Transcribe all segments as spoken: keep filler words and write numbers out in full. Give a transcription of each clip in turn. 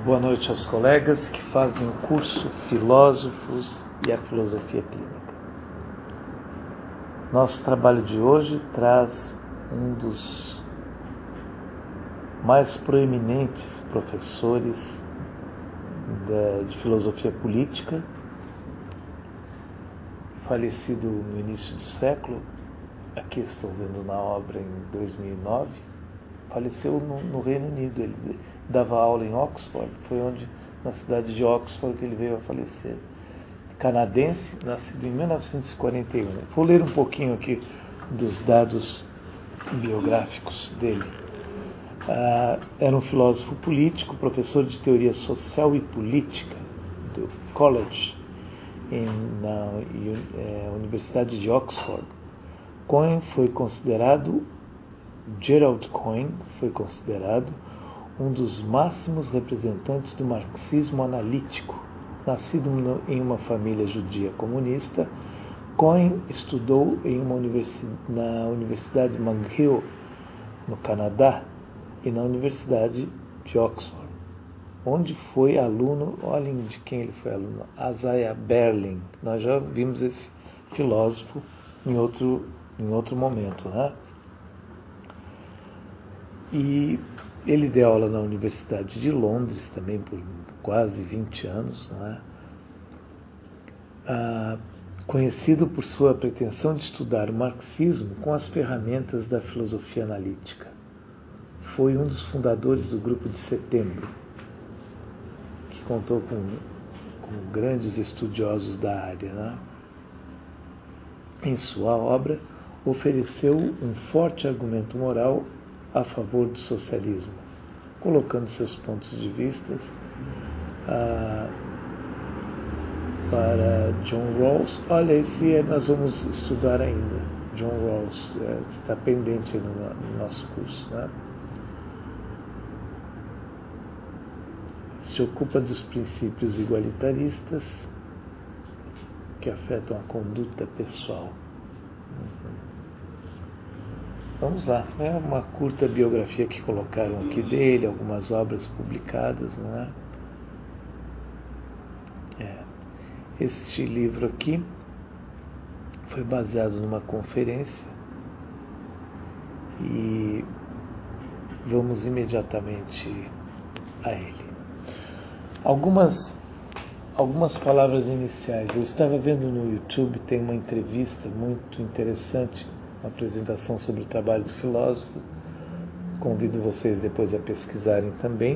Boa noite aos colegas que fazem o curso Filósofos e a Filosofia Clínica. Nosso trabalho de hoje traz um dos mais proeminentes professores de filosofia política, falecido no início do século, aqui estou vendo na obra em dois mil e nove, faleceu no, no Reino Unido. Ele dava aula em Oxford, foi onde, na cidade de Oxford, que ele veio a falecer. Canadense, nascido em mil novecentos e quarenta e um. Vou ler um pouquinho aqui dos dados biográficos dele. Ah, era um filósofo político, professor de teoria social e política do College, em, na é, Universidade de Oxford. Cohen foi considerado, Gerald Cohen foi considerado um dos máximos representantes do marxismo analítico. Nascido em uma família judia comunista, Cohen estudou em uma universidade, na Universidade McGill, no Canadá, e na Universidade de Oxford, onde foi aluno, olhem de quem ele foi aluno, Isaiah Berlin. Nós já vimos esse filósofo em outro, em outro momento, né? E ele deu aula na Universidade de Londres também por quase vinte anos, não é? Ah, conhecido por sua pretensão de estudar o marxismo com as ferramentas da filosofia analítica. Foi um dos fundadores do Grupo de Setembro, que contou com, com grandes estudiosos da área, né? Em sua obra, ofereceu um forte argumento moral a favor do socialismo, colocando seus pontos de vista ah, para John Rawls. Olha, esse nós vamos estudar ainda. John Rawls é, está pendente no, no nosso curso, né? Se ocupa dos princípios igualitaristas que afetam a conduta pessoal. Vamos lá, é uma curta biografia que colocaram aqui dele, algumas obras publicadas, não é? É. Este livro aqui foi baseado numa conferência e vamos imediatamente a ele. Algumas, algumas palavras iniciais. Eu estava vendo no YouTube, tem uma entrevista muito interessante, uma apresentação sobre o trabalho do filósofo. Convido vocês depois a pesquisarem também.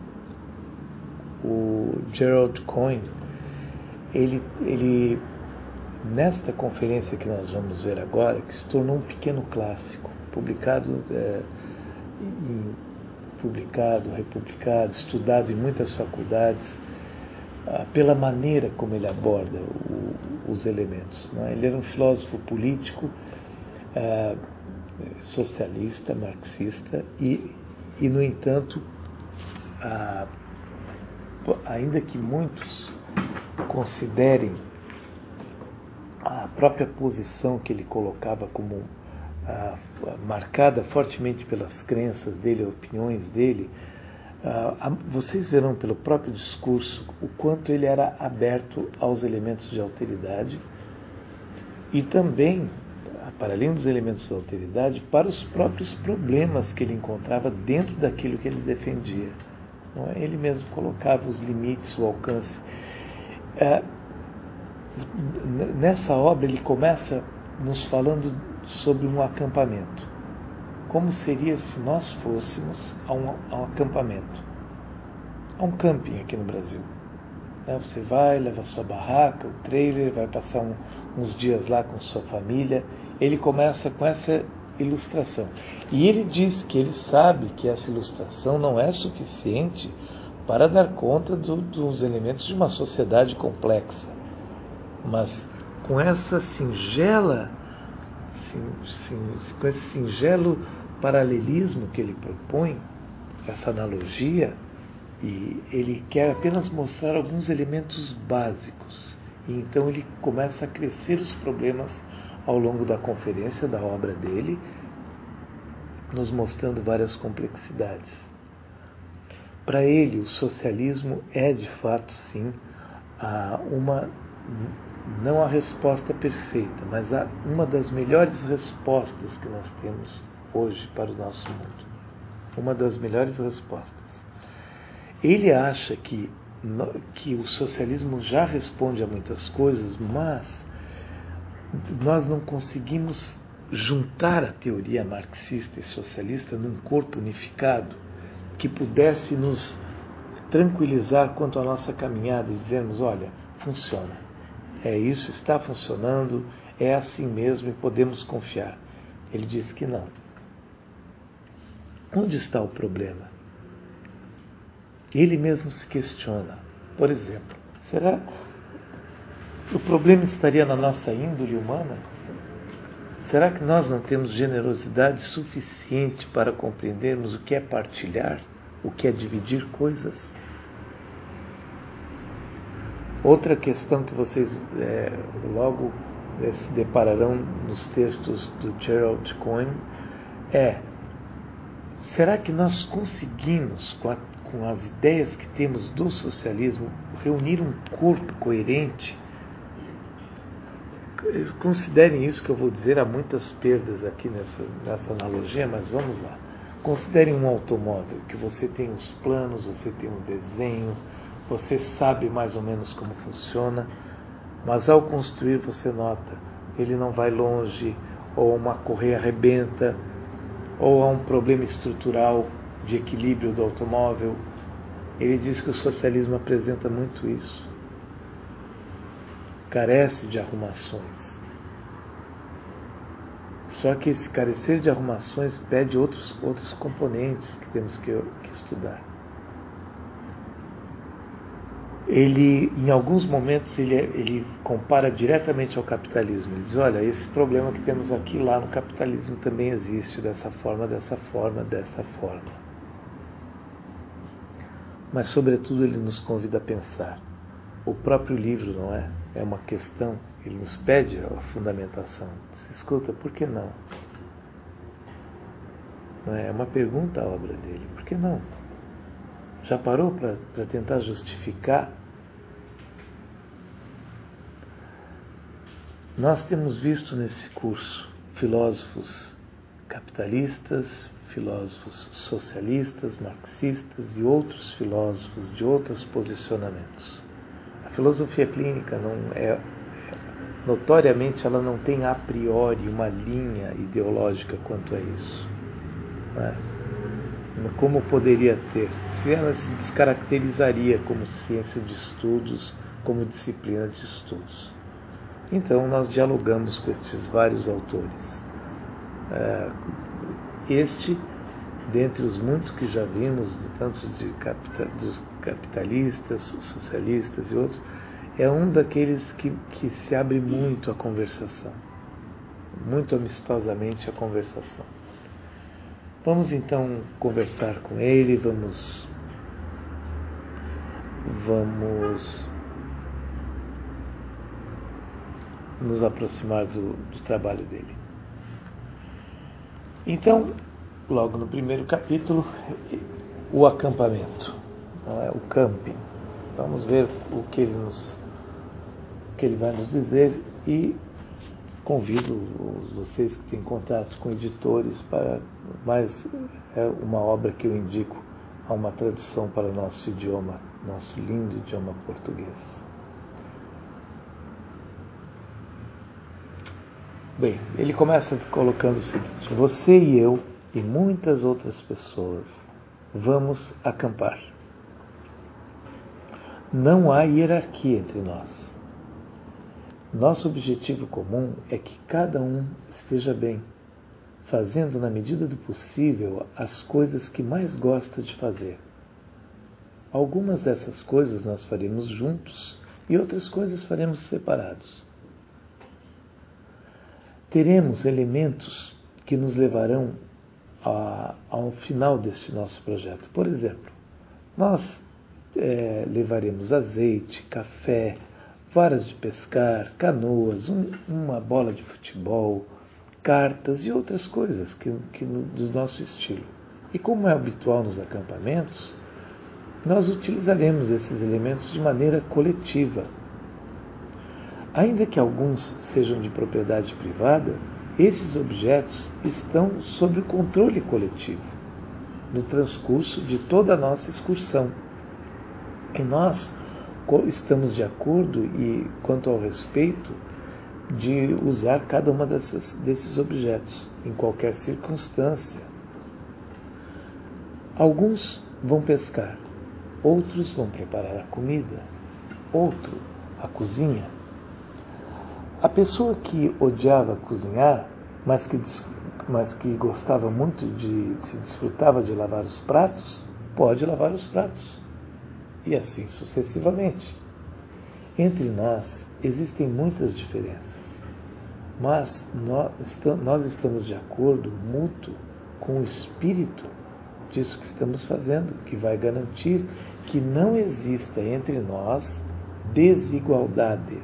O Gerald Cohen, ele, ele, nesta conferência que nós vamos ver agora, que se tornou um pequeno clássico, publicado, é, em, publicado, republicado, estudado em muitas faculdades, ah, pela maneira como ele aborda o, os elementos, né? Ele era um filósofo político, ah, socialista, marxista, e, e no entanto, ah, ainda que muitos considerem a própria posição que ele colocava como ah, marcada fortemente pelas crenças dele, opiniões dele, ah, vocês verão pelo próprio discurso o quanto ele era aberto aos elementos de alteridade e também, para além dos elementos de alteridade, para os próprios problemas que ele encontrava dentro daquilo que ele defendia. Não é? Ele mesmo colocava os limites, o alcance. É, nessa obra ele começa nos falando sobre um acampamento. Como seria se nós fôssemos a um, a um acampamento, a um camping aqui no Brasil? É, você vai, leva a sua barraca, o trailer, vai passar um, uns dias lá com sua família. Ele começa com essa ilustração. E ele diz que ele sabe que essa ilustração não é suficiente para dar conta do, dos elementos de uma sociedade complexa. Mas com essa singela, sim, sim, com esse singelo paralelismo que ele propõe, essa analogia, e ele quer apenas mostrar alguns elementos básicos. E então ele começa a crescer os problemas ao longo da conferência, da obra dele, nos mostrando várias complexidades. para ele, o socialismo é, de fato, sim, uma, não a resposta perfeita, mas uma das melhores respostas que nós temos hoje para o nosso mundo. Uma das melhores respostas. Ele acha que, que o socialismo já responde a muitas coisas, mas nós não conseguimos juntar a teoria marxista e socialista num corpo unificado que pudesse nos tranquilizar quanto à nossa caminhada e dizermos, olha, funciona. É isso, está funcionando, é assim mesmo e podemos confiar. Ele diz que não. Onde está o problema? Ele mesmo se questiona. Por exemplo, será que o problema estaria na nossa índole humana? Será que nós não temos generosidade suficiente para compreendermos o que é partilhar, o que é dividir coisas? Outra questão que vocês é, logo é, se depararão nos textos do Gerald Cohen é: será que nós conseguimos, com, a, com as ideias que temos do socialismo, reunir um corpo coerente? Considerem isso que eu vou dizer, há muitas perdas aqui nessa, nessa analogia, mas vamos lá. Considerem um automóvel, que você tem os planos, você tem um desenho, você sabe mais ou menos como funciona, mas ao construir você nota, ele não vai longe, ou uma correia arrebenta, ou há um problema estrutural de equilíbrio do automóvel. Ele diz que o socialismo apresenta muito isso. Carece de arrumações. Só que esse carecer de arrumações pede outros, outros componentes que temos que, que estudar. Ele, em alguns momentos, ele, ele compara diretamente ao capitalismo. Ele diz, olha, esse problema que temos aqui, lá no capitalismo também existe, dessa forma, dessa forma, dessa forma. Mas, sobretudo, ele nos convida a pensar. O próprio livro, não é? É uma questão, ele nos pede a fundamentação. Se escuta, por que não? Não é? É uma pergunta a obra dele, por que não? Já parou para tentar justificar? Nós temos visto nesse curso filósofos capitalistas, filósofos socialistas, marxistas e outros filósofos de outros posicionamentos. A filosofia clínica não é, notoriamente, ela não tem a priori uma linha ideológica quanto a isso. Não é? Como poderia ter? Se ela se descaracterizaria como ciência de estudos, como disciplina de estudos. Então, nós dialogamos com estes vários autores. Este, dentre os muitos que já vimos, tanto de capita, dos capitalistas, socialistas e outros, é um daqueles que, que se abre muito à conversação, muito amistosamente à conversação. Vamos então conversar com ele, vamos, vamos nos aproximar do, do trabalho dele. Então, logo no primeiro capítulo, o acampamento, não é? O camping. Vamos ver o que ele, nos, o que ele vai nos dizer e convido vocês que têm contato com editores para mais é uma obra que eu indico a uma tradução para o nosso idioma, nosso lindo idioma português. Bem, ele começa colocando o seguinte: você e eu e muitas outras pessoas vamos acampar. Não há hierarquia entre nós. Nosso objetivo comum é que cada um esteja bem, fazendo na medida do possível as coisas que mais gosta de fazer. Algumas dessas coisas nós faremos juntos e outras coisas faremos separados. Teremos elementos que nos levarão a, ao final deste nosso projeto. Por exemplo, nós é, levaremos azeite, café, varas de pescar, canoas, um, uma bola de futebol, cartas e outras coisas que, que no, do nosso estilo. E como é habitual nos acampamentos, nós utilizaremos esses elementos de maneira coletiva. Ainda que alguns sejam de propriedade privada, esses objetos estão sob o controle coletivo, no transcurso de toda a nossa excursão. E nós estamos de acordo e quanto ao respeito de usar cada uma dessas, desses objetos, em qualquer circunstância. Alguns vão pescar, outros vão preparar a comida, outro a cozinha. A pessoa que odiava cozinhar, mas que, mas que gostava muito de, se desfrutava de lavar os pratos, pode lavar os pratos. E assim sucessivamente. Entre nós existem muitas diferenças, mas nós, nós estamos de acordo mútuo com o espírito disso que estamos fazendo, que vai garantir que não exista entre nós desigualdades,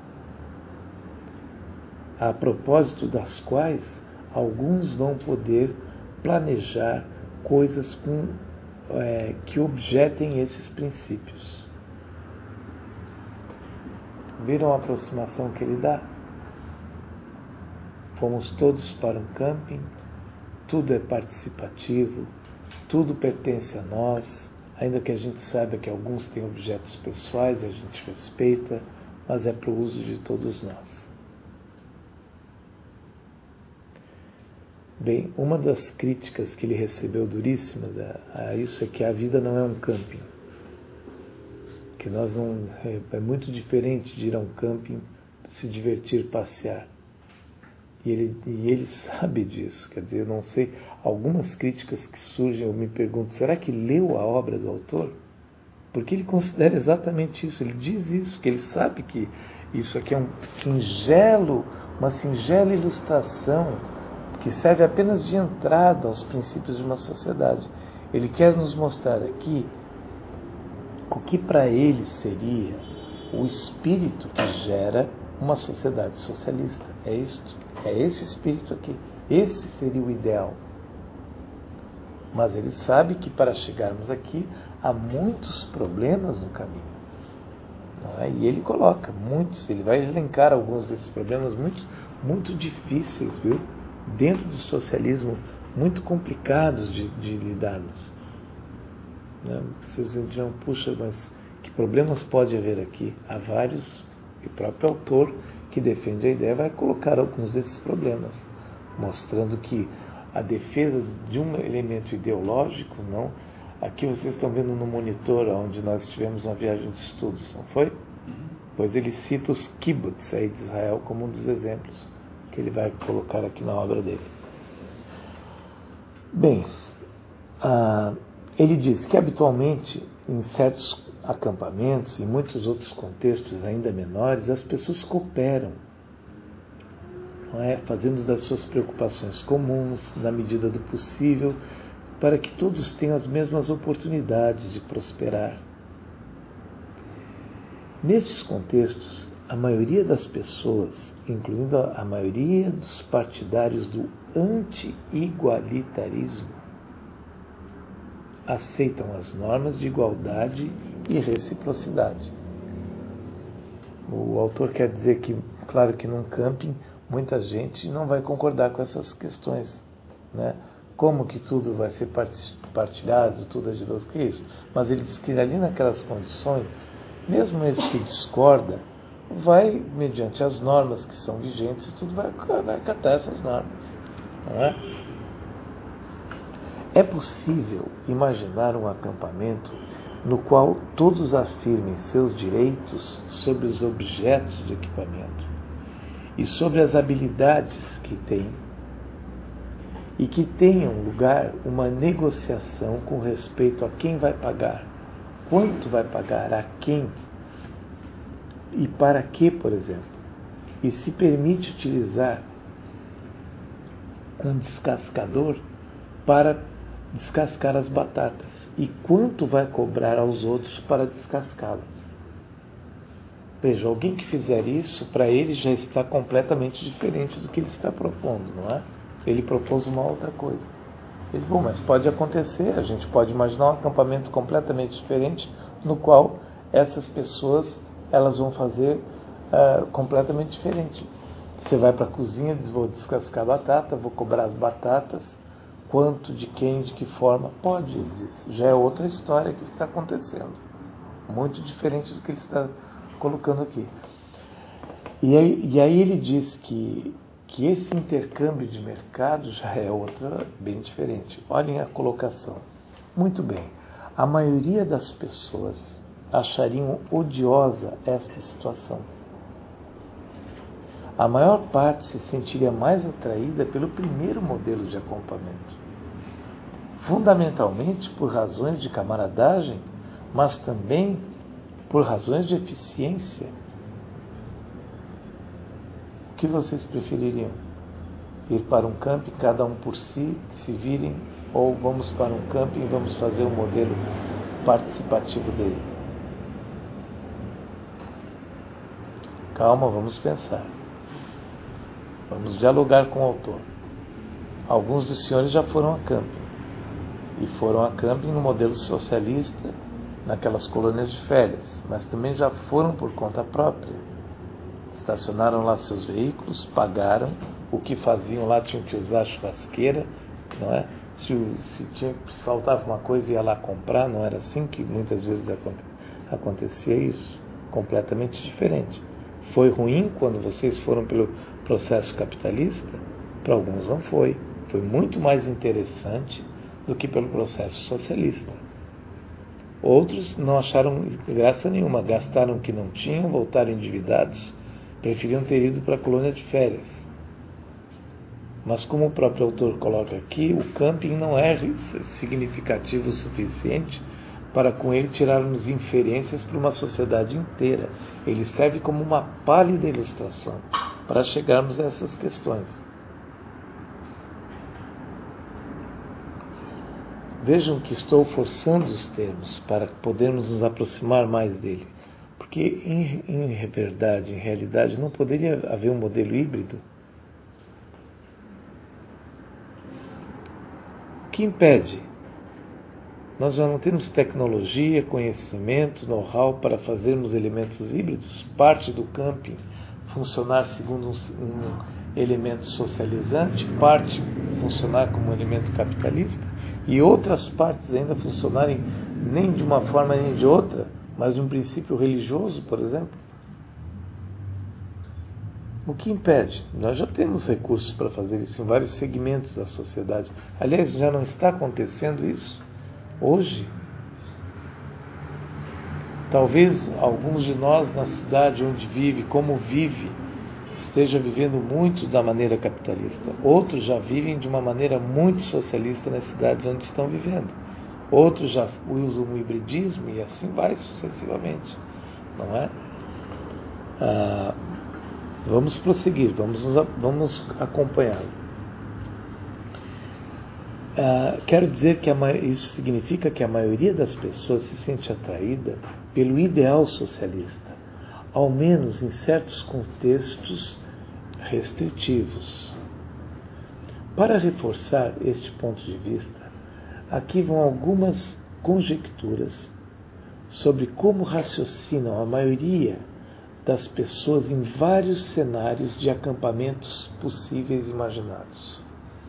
a propósito das quais alguns vão poder planejar coisas com, é, que objetem esses princípios. Viram a aproximação que ele dá? Fomos todos para um camping, tudo é participativo, tudo pertence a nós, ainda que a gente saiba que alguns têm objetos pessoais e a gente respeita, mas é para o uso de todos nós. Bem, uma das críticas que ele recebeu duríssimas a, a isso é que a vida não é um camping. Que nós não, é, é muito diferente de ir a um camping, se divertir, passear. E ele, e ele sabe disso. Quer dizer, eu não sei, algumas críticas que surgem, eu me pergunto, será que leu a obra do autor? Porque ele considera exatamente isso, ele diz isso, que ele sabe que isso aqui é um singelo, uma singela ilustração que serve apenas de entrada aos princípios de uma sociedade. Ele quer nos mostrar aqui o que para ele seria o espírito que gera uma sociedade socialista. É isto, é esse espírito aqui. Esse seria o ideal. Mas ele sabe que para chegarmos aqui há muitos problemas no caminho. Não é? E ele coloca muitos, ele vai elencar alguns desses problemas muito, muito difíceis, viu? Dentro do socialismo, muito complicados de, de lidarmos. Né? Vocês dirão, puxa, mas que problemas pode haver aqui? Há vários, e o próprio autor que defende a ideia vai colocar alguns desses problemas, mostrando que a defesa de um elemento ideológico, não. Aqui vocês estão vendo no monitor onde nós tivemos uma viagem de estudos, não foi? Pois ele cita os kibbutz aí de Israel como um dos exemplos que ele vai colocar aqui na obra dele. Bem, ah, ele diz que habitualmente em certos acampamentos e muitos outros contextos ainda menores, as pessoas cooperam, não é? Fazendo das suas preocupações comuns, na medida do possível, para que todos tenham as mesmas oportunidades de prosperar. Nestes contextos, a maioria das pessoas, incluindo a maioria dos partidários do anti-igualitarismo, aceitam as normas de igualdade e reciprocidade. O autor quer dizer que, claro que num camping, muita gente não vai concordar com essas questões, né? Como que tudo vai ser partilhado, tudo é de Deus, que é isso? Mas ele diz que ali naquelas condições, mesmo ele que discorda, vai, mediante as normas que são vigentes, tudo vai, vai acatar essas normas, não é? É possível imaginar um acampamento no qual todos afirmem seus direitos sobre os objetos de equipamento e sobre as habilidades que têm, e que tenham lugar uma negociação com respeito a quem vai pagar, quanto vai pagar, a quem e para que, por exemplo, e se permite utilizar um descascador para descascar as batatas e quanto vai cobrar aos outros para descascá-las. Veja, alguém que fizer isso, para ele já está completamente diferente do que ele está propondo, não é? Ele propôs uma outra coisa. Ele disse, bom, mas pode acontecer, a gente pode imaginar um acampamento completamente diferente, no qual essas pessoas elas vão fazer uh, completamente diferente. Você vai para a cozinha, diz, vou descascar batata, vou cobrar as batatas, quanto, de quem, de que forma, pode, ele disse. Já é outra história que está acontecendo, muito diferente do que ele está colocando aqui. E aí, e aí ele diz que, que esse intercâmbio de mercado já é outra bem diferente. Olhem a colocação. Muito bem, a maioria das pessoas achariam odiosa esta situação. A maior parte se sentiria mais atraída pelo primeiro modelo de acampamento, fundamentalmente por razões de camaradagem, mas também por razões de eficiência. O que vocês prefeririam? Ir para um camping, cada um por si, se virem, ou vamos para um camping e vamos fazer um modelo participativo dele? Calma, vamos pensar. Vamos dialogar com o autor. Alguns dos senhores já foram a camping. E foram a camping no modelo socialista, naquelas colônias de férias, mas também já foram por conta própria. Estacionaram lá seus veículos, pagaram, o que faziam lá tinham que usar a churrasqueira, não é? Se, se, tinha, se faltava uma coisa, ia lá comprar, não era assim que muitas vezes acontecia isso? Completamente diferente. Foi ruim quando vocês foram pelo processo capitalista? Para alguns não foi. Foi muito mais interessante do que pelo processo socialista. Outros não acharam graça nenhuma, gastaram o que não tinham, voltaram endividados, preferiam ter ido para a colônia de férias. Mas como o próprio autor coloca aqui, o camping não é significativo o suficiente para com ele tirarmos inferências para uma sociedade inteira. Ele serve como uma pálida ilustração para chegarmos a essas questões. Vejam que estou forçando os termos para podermos nos aproximar mais dele. Porque, em, em verdade, em realidade, não poderia haver um modelo híbrido? O que impede? Nós já não temos tecnologia, conhecimento, know-how para fazermos elementos híbridos? Parte do camping funcionar segundo um, um elemento socializante, parte funcionar como um elemento capitalista, e outras partes ainda funcionarem nem de uma forma nem de outra, mas de um princípio religioso, por exemplo. O que impede? Nós já temos recursos para fazer isso em vários segmentos da sociedade. Aliás, já não está acontecendo isso hoje. Talvez alguns de nós na cidade onde vive, como vive, esteja vivendo muito da maneira capitalista. Outros já vivem de uma maneira muito socialista nas cidades onde estão vivendo. Outros já usam o hibridismo e assim vai sucessivamente. Não é? Ah, vamos prosseguir, vamos, vamos acompanhá-lo. Ah, quero dizer que a, isso significa que a maioria das pessoas se sente atraída pelo ideal socialista, ao menos em certos contextos restritivos. Para reforçar este ponto de vista, aqui vão algumas conjecturas sobre como raciocinam a maioria das pessoas em vários cenários de acampamentos possíveis e imaginados.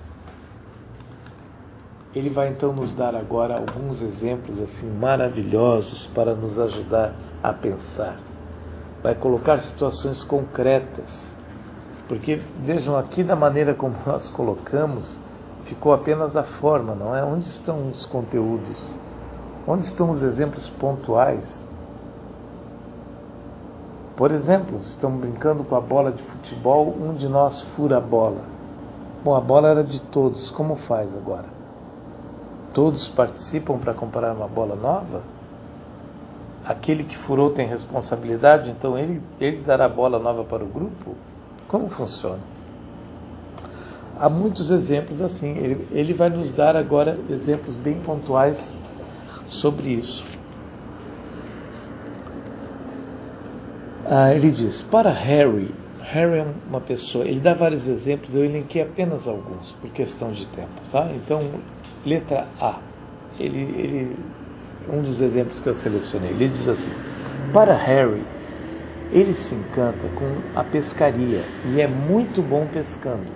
Ele vai então nos dar agora alguns exemplos assim maravilhosos para nos ajudar a pensar. Vai colocar situações concretas, porque vejam aqui da maneira como nós colocamos, ficou apenas a forma, não é? Onde estão os conteúdos? Onde estão os exemplos pontuais? Por exemplo, estamos brincando com a bola de futebol, um de nós fura a bola. Bom, a bola era de todos, como faz agora? Todos participam para comprar uma bola nova? Aquele que furou tem responsabilidade, então ele, ele dará a bola nova para o grupo? Como funciona? Há muitos exemplos assim. Ele, ele vai nos dar agora exemplos bem pontuais sobre isso. Ah, ele diz, para Harry, Harry é uma pessoa, ele dá vários exemplos, eu elenquei apenas alguns, por questão de tempo, tá? Então, letra A, ele, ele, um dos exemplos que eu selecionei, ele diz assim: para Harry, ele se encanta com a pescaria e é muito bom pescando.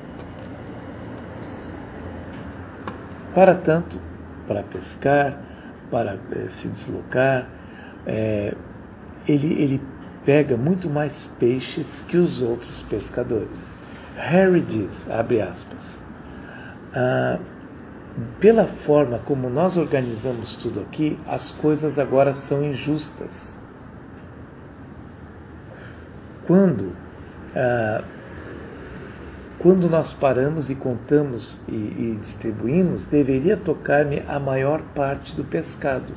Para tanto, para pescar, para eh, se deslocar, eh, ele, ele pega muito mais peixes que os outros pescadores. Harry diz, abre aspas, ah, pela forma como nós organizamos tudo aqui, as coisas agora são injustas. Quando, ah, quando nós paramos e contamos e, e distribuímos, deveria tocar-me a maior parte do pescado.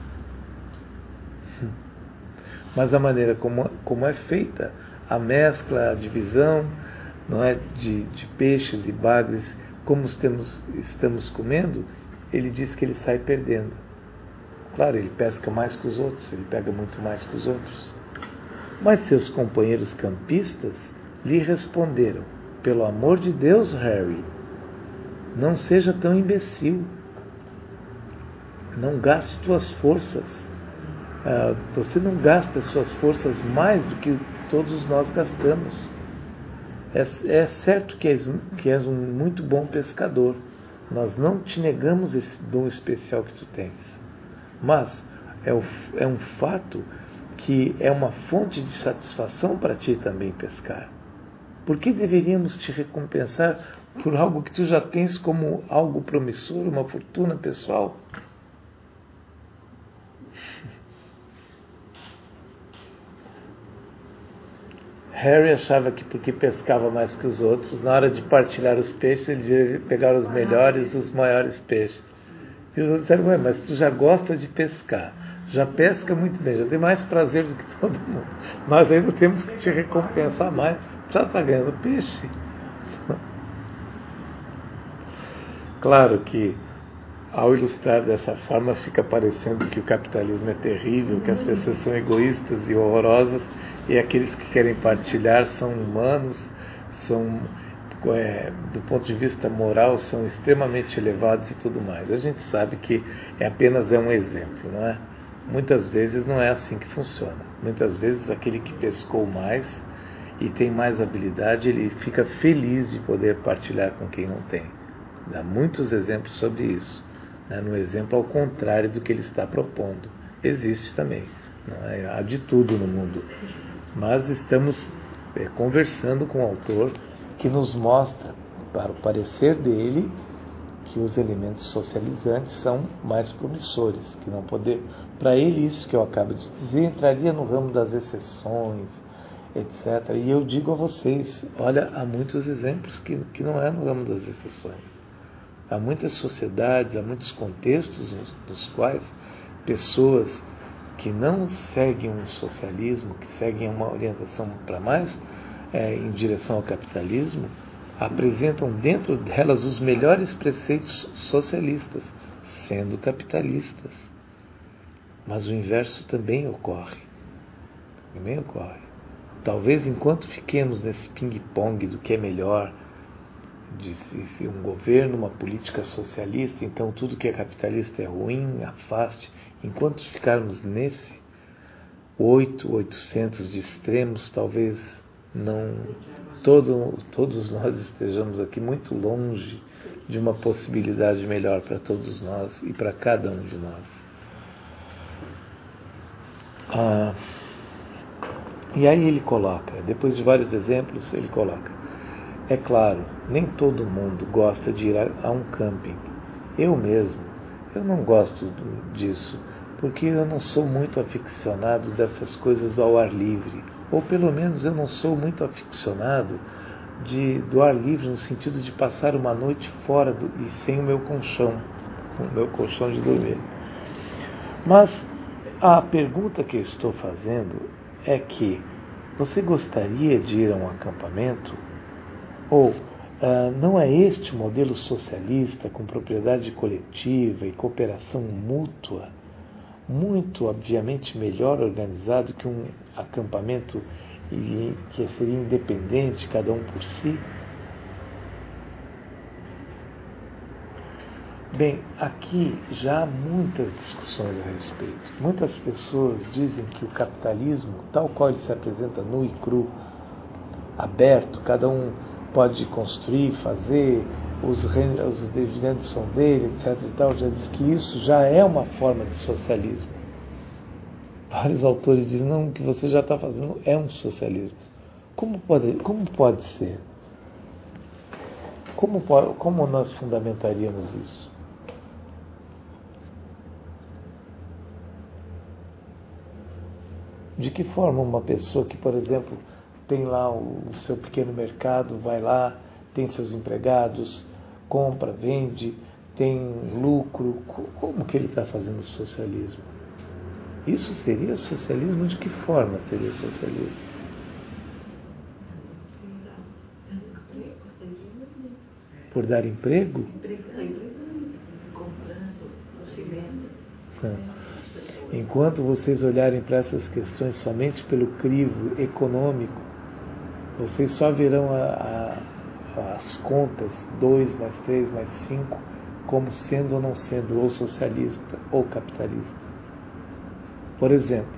Mas a maneira como, como é feita, a mescla, a divisão, não é, de, de peixes e bagres, como estamos, estamos comendo, ele diz que ele sai perdendo. Claro, ele pesca mais que os outros, ele pega muito mais que os outros. Mas seus companheiros campistas lhe responderam: pelo amor de Deus, Harry, não seja tão imbecil. Não gaste tuas forças. Uh, você não gasta suas forças mais do que todos nós gastamos. É, é certo que és, que és um muito bom pescador. Nós não te negamos esse dom especial que tu tens. Mas é, o, é um fato que é uma fonte de satisfação para ti também pescar. Por que deveríamos te recompensar por algo que tu já tens como algo promissor, uma fortuna pessoal? Harry achava que porque pescava mais que os outros, na hora de partilhar os peixes, ele devia pegar os melhores, os maiores peixes. E os outros disseram: ué, mas tu já gosta de pescar, já pesca muito bem, já tem mais prazer do que todo mundo. Nós ainda temos que te recompensar mais, já está ganhando peixe. Claro que, ao ilustrar dessa forma, fica parecendo que o capitalismo é terrível, que as pessoas são egoístas e horrorosas, e aqueles que querem partilhar são humanos, são, é, do ponto de vista moral, são extremamente elevados e tudo mais. A gente sabe que é apenas é um exemplo, não é? Muitas vezes não é assim que funciona. Muitas vezes aquele que pescou mais e tem mais habilidade, ele fica feliz de poder partilhar com quem não tem. Há muitos exemplos sobre isso. No exemplo ao contrário do que ele está propondo. Existe também. Não é? Há de tudo no mundo. Mas estamos é, conversando com o autor que nos mostra, para o parecer dele, que os elementos socializantes são mais promissores, que não poder. Para ele, isso que eu acabo de dizer entraria no ramo das exceções, etcétera. E eu digo a vocês, olha, há muitos exemplos que, que não é no ramo das exceções. Há muitas sociedades, há muitos contextos nos, nos quais pessoas que não seguem um socialismo, que seguem uma orientação para mais é, em direção ao capitalismo, apresentam dentro delas os melhores preceitos socialistas, sendo capitalistas. Mas o inverso também ocorre. Também ocorre. Talvez enquanto fiquemos nesse ping-pong do que é melhor, de se um governo, uma política socialista, então tudo que é capitalista é ruim, afaste. Enquanto ficarmos nesse oito, oitocentos de extremos, talvez não todo, todos nós estejamos aqui muito longe de uma possibilidade melhor para todos nós e para cada um de nós. Ah, e aí ele coloca, depois de vários exemplos, ele coloca: é claro, nem todo mundo gosta de ir a, a um camping. Eu mesmo, eu não gosto disso, porque eu não sou muito aficionado dessas coisas ao ar livre. Ou pelo menos eu não sou muito aficionado de, do ar livre no sentido de passar uma noite fora do, e sem o meu colchão, o meu colchão de dormir. Mas a pergunta que eu estou fazendo é que você gostaria de ir a um acampamento? Ou uh, não é este modelo socialista com propriedade coletiva e cooperação mútua muito, obviamente, melhor organizado que um acampamento e que seria independente, cada um por si. Bem, aqui já há muitas discussões a respeito. Muitas pessoas dizem que o capitalismo, tal qual ele se apresenta nu e cru, aberto, cada um pode construir, fazer, os, os dividendos são dele, etc e tal, já diz que isso já é uma forma de socialismo. Vários autores dizem, não, o que você já está fazendo é um socialismo. Como pode, como pode ser? Como, como nós fundamentaríamos isso? De que forma uma pessoa que, por exemplo, tem lá o seu pequeno mercado, vai lá, tem seus empregados, compra, vende, tem lucro, como que ele está fazendo socialismo? Isso seria socialismo? De que forma seria socialismo? Por dar emprego? Enquanto vocês olharem para essas questões somente pelo crivo econômico, vocês só verão a, a, as contas dois mais três mais cinco como sendo ou não sendo ou socialista ou capitalista. Por exemplo,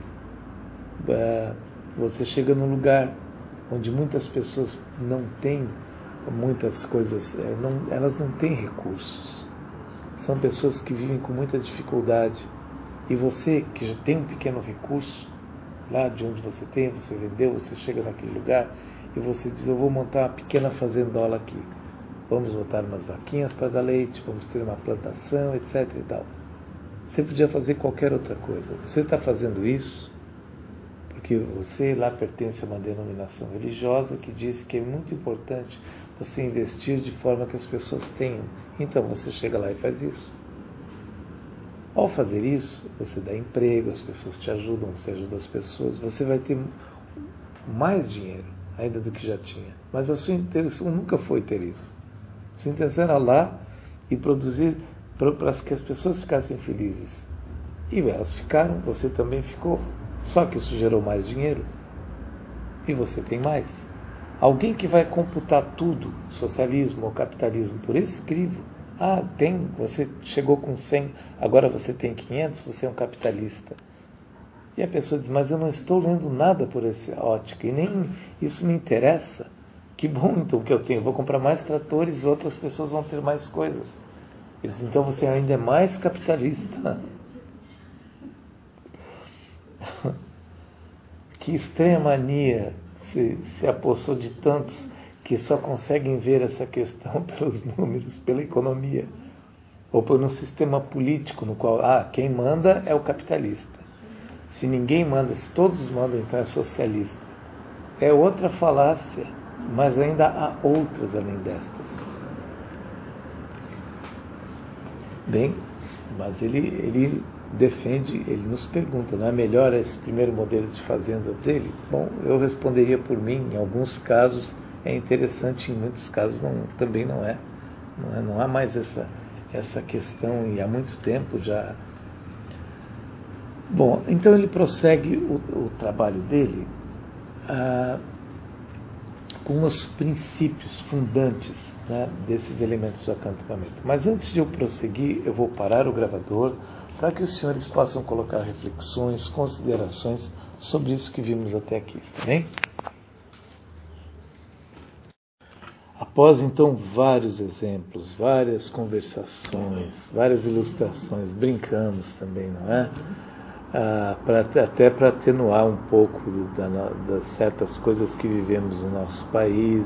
você chega num lugar onde muitas pessoas não têm muitas coisas, não, elas não têm recursos. São pessoas que vivem com muita dificuldade. E você, que já tem um pequeno recurso, lá de onde você tem, você vendeu, você chega naquele lugar e você diz, eu vou montar uma pequena fazendola aqui. Vamos botar umas vaquinhas para dar leite, vamos ter uma plantação, etc e tal. Você podia fazer qualquer outra coisa. Você está fazendo isso porque você lá pertence a uma denominação religiosa que diz que é muito importante você investir de forma que as pessoas tenham. Então você chega lá e faz isso. Ao fazer isso, você dá emprego, as pessoas te ajudam, você ajuda as pessoas, você vai ter mais dinheiro ainda do que já tinha. Mas a sua intenção nunca foi ter isso. A sua intenção era lá e produzir para que as pessoas ficassem felizes. E elas ficaram, você também ficou. Só que isso gerou mais dinheiro. E você tem mais. Alguém que vai computar tudo, socialismo ou capitalismo, por esse crivo, ah, tem, você chegou com cem, agora você tem quinhentos, você é um capitalista. E a pessoa diz, mas eu não estou lendo nada por essa ótica, e nem isso me interessa. Que bom então que eu tenho, vou comprar mais tratores e outras pessoas vão ter mais coisas. Ele diz, então você ainda é mais capitalista. Que estranha mania se, se apossou de tantos que só conseguem ver essa questão pelos números, pela economia, ou por um sistema político no qual, ah, quem manda é o capitalista. Se ninguém manda, se todos mandam, então é socialista. É outra falácia, mas ainda há outras além destas. Bem, mas ele, ele defende, ele nos pergunta, não é melhor esse primeiro modelo de fazenda dele? Bom, eu responderia por mim, em alguns casos é interessante, em muitos casos não, também não é. Não, é, não há mais essa, essa questão, e há muito tempo já. Bom, então ele prossegue o, o trabalho dele ah, com os princípios fundantes, né, desses elementos do acampamento. Mas antes de eu prosseguir, eu vou parar o gravador para que os senhores possam colocar reflexões, considerações sobre isso que vimos até aqui, tá bem? Após, então, vários exemplos, várias conversações, várias ilustrações, brincamos também, não é? Ah, pra, até para atenuar um pouco da, das certas coisas que vivemos no nosso país.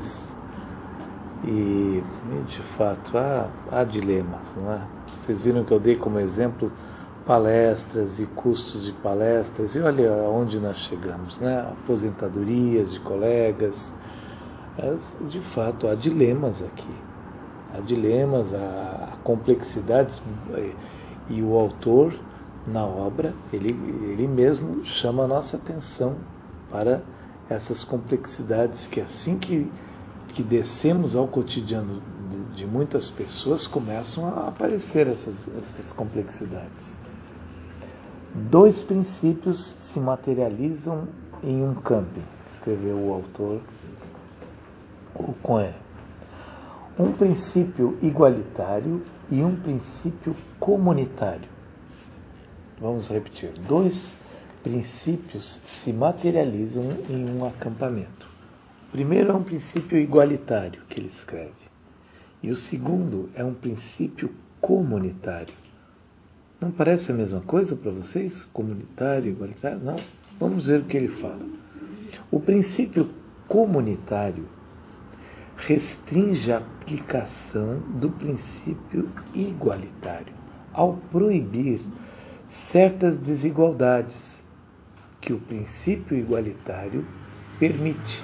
E, de fato, há, há dilemas, não é? Vocês viram que eu dei como exemplo palestras e custos de palestras, e olha aonde nós chegamos, né? Aposentadorias de colegas. De fato, há dilemas aqui. Há dilemas, há complexidades, e o autor, na obra, ele, ele mesmo chama a nossa atenção para essas complexidades, que assim que, que descemos ao cotidiano de, de muitas pessoas, começam a aparecer essas, essas complexidades. Dois princípios se materializam em um camping. escreveu o autor, o Cohen. Um princípio igualitário e um princípio comunitário. Vamos repetir. Dois princípios se materializam em um acampamento. O primeiro é um princípio igualitário, que ele escreve. E o segundo é um princípio comunitário. Não parece a mesma coisa para vocês? Comunitário, igualitário? Não. Vamos ver o que ele fala. O princípio comunitário restringe a aplicação do princípio igualitário ao proibir certas desigualdades que o princípio igualitário permite.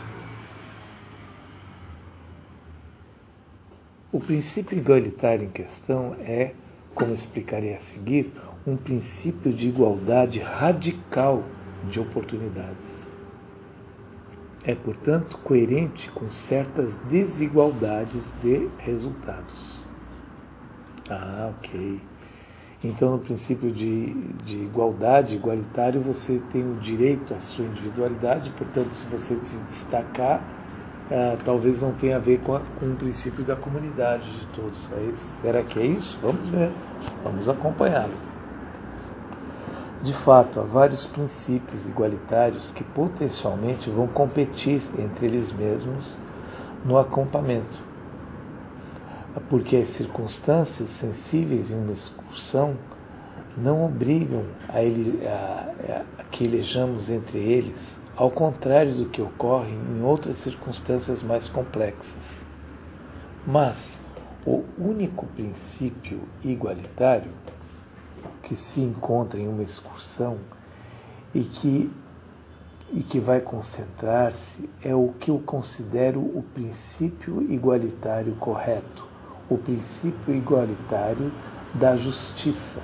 O princípio igualitário em questão é, como explicarei a seguir, um princípio de igualdade radical de oportunidades. É, portanto, coerente com certas desigualdades de resultados. Ah, ok. Então, no princípio de, de igualdade, igualitário, você tem o direito à sua individualidade, portanto, se você se destacar, ah, talvez não tenha a ver com, a, com o princípio da comunidade de todos. Aí, será que é isso? Vamos ver, vamos acompanhá-lo. De fato, há vários princípios igualitários que potencialmente vão competir entre eles mesmos no acampamento, porque as circunstâncias sensíveis em uma excursão não obrigam a, ele, a, a que elejamos entre eles, ao contrário do que ocorre em outras circunstâncias mais complexas. Mas o único princípio igualitário que se encontra em uma excursão e que, e que vai concentrar-se é o que eu considero o princípio igualitário correto, o princípio igualitário da justiça.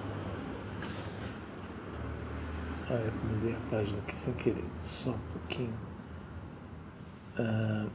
Ah, eu mudei a página aqui sem querer, só um pouquinho. Ah,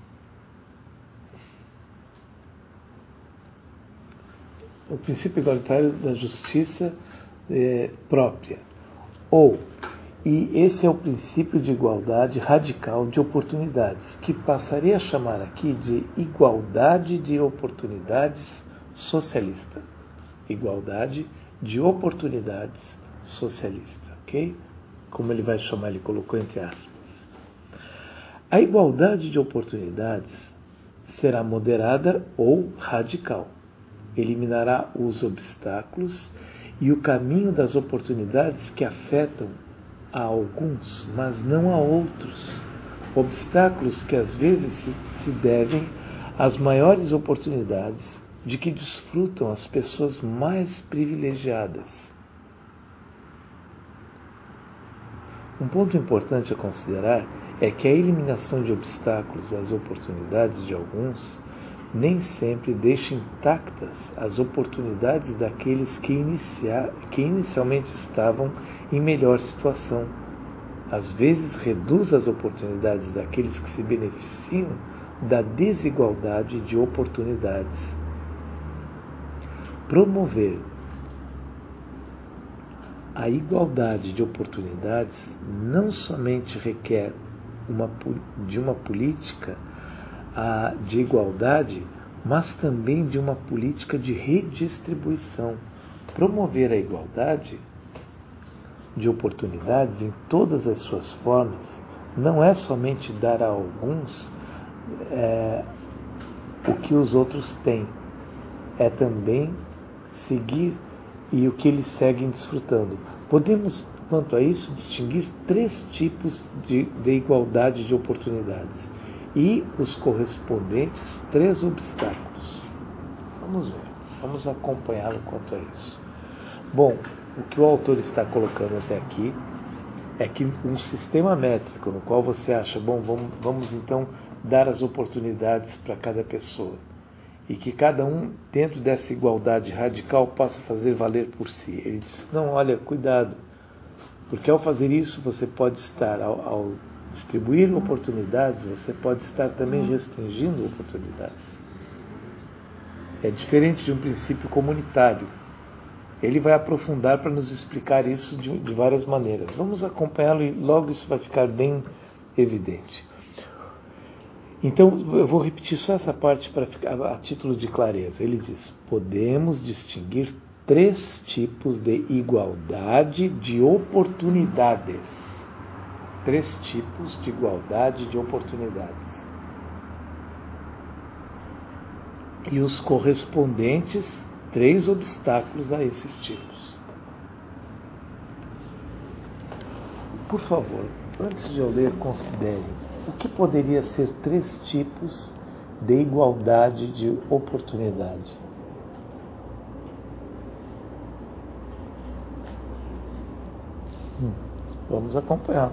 o princípio igualitário da justiça é, própria. Ou, e esse é o princípio de igualdade radical de oportunidades, que passaria a chamar aqui de igualdade de oportunidades socialista. Igualdade de oportunidades socialista, ok? Como ele vai chamar, ele colocou entre aspas. A igualdade de oportunidades será moderada ou radical. Eliminará os obstáculos e o caminho das oportunidades que afetam a alguns, mas não a outros. Obstáculos que às vezes se, se devem às maiores oportunidades de que desfrutam as pessoas mais privilegiadas. Um ponto importante a considerar é que a eliminação de obstáculos às oportunidades de alguns nem sempre deixa intactas as oportunidades daqueles que, inicia, que inicialmente estavam em melhor situação. Às vezes reduz as oportunidades daqueles que se beneficiam da desigualdade de oportunidades. Promover a igualdade de oportunidades não somente requer uma, de uma política a, de igualdade, mas também de uma política de redistribuição. Promover a igualdade de oportunidades em todas as suas formas não é somente dar a alguns é, o que os outros têm, é também seguir e o que eles seguem desfrutando. Podemos, quanto a isso, distinguir três tipos de, de igualdade de oportunidades e os correspondentes três obstáculos. Vamos ver, vamos acompanhá-lo quanto a isso. Bom, o que o autor está colocando até aqui é que um sistema métrico no qual você acha, bom, vamos, vamos então dar as oportunidades para cada pessoa e que cada um, dentro dessa igualdade radical, possa fazer valer por si. Ele diz, não, olha, cuidado, porque ao fazer isso você pode estar, ao, ao distribuir oportunidades, você pode estar também restringindo oportunidades. É diferente de um princípio comunitário. Ele vai aprofundar para nos explicar isso de, de várias maneiras. Vamos acompanhá-lo e logo isso vai ficar bem evidente. Então, eu vou repetir só essa parte para ficar a título de clareza. Ele diz: podemos distinguir três tipos de igualdade de oportunidades. Três tipos de igualdade de oportunidades. E os correspondentes três obstáculos a esses tipos. Por favor, antes de eu ler, considere o que poderia ser três tipos de igualdade de oportunidade. Hum, vamos acompanhar.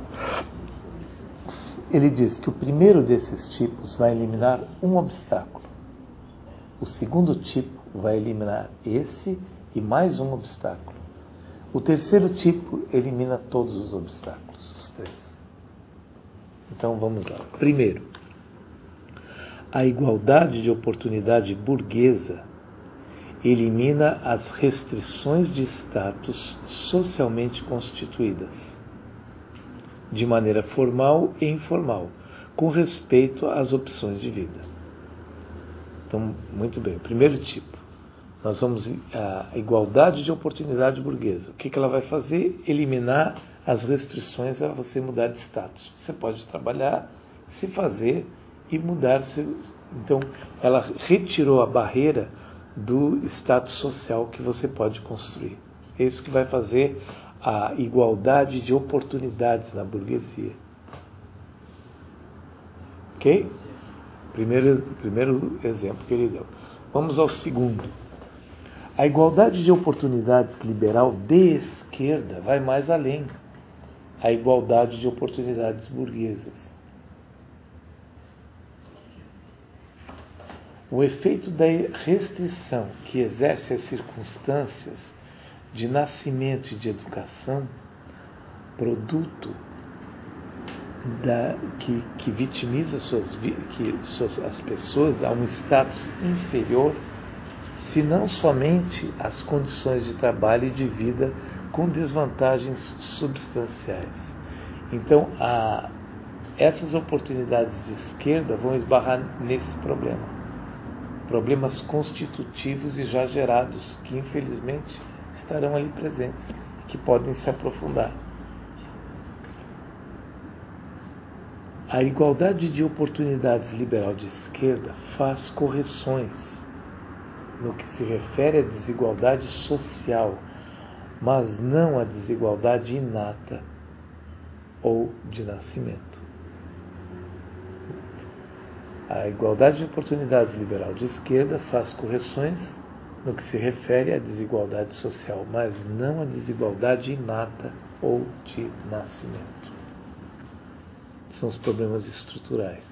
Ele diz que o primeiro desses tipos vai eliminar um obstáculo. O segundo tipo vai eliminar esse e mais um obstáculo. O terceiro tipo elimina todos os obstáculos, os três. Então vamos lá. Primeiro, a igualdade de oportunidade burguesa elimina as restrições de status socialmente constituídas, de maneira formal e informal, com respeito às opções de vida. Então, muito bem. Primeiro tipo, nós vamos a igualdade de oportunidade burguesa. O que, que ela vai fazer? Eliminar as restrições a você mudar de status. Você pode trabalhar, se fazer e mudar. Então, ela retirou a barreira do status social que você pode construir. É isso que vai fazer a igualdade de oportunidades na burguesia. Ok? Primeiro, primeiro exemplo que ele deu. Vamos ao segundo. A igualdade de oportunidades liberal de esquerda vai mais além. A igualdade de oportunidades burguesas. O efeito da restrição que exerce as circunstâncias de nascimento e de educação, produto Da, que, que vitimiza suas, que suas, as pessoas a um status inferior, se não somente as condições de trabalho e de vida com desvantagens substanciais. Então, a, essas oportunidades de esquerda vão esbarrar nesse problema. Problemas constitutivos e já gerados, que infelizmente estarão ali presentes, que podem se aprofundar. A igualdade de oportunidades liberal de esquerda faz correções no que se refere à desigualdade social, mas não à desigualdade inata ou de nascimento. A igualdade de oportunidades liberal de esquerda faz correções no que se refere à desigualdade social, mas não à desigualdade inata ou de nascimento. São os problemas estruturais,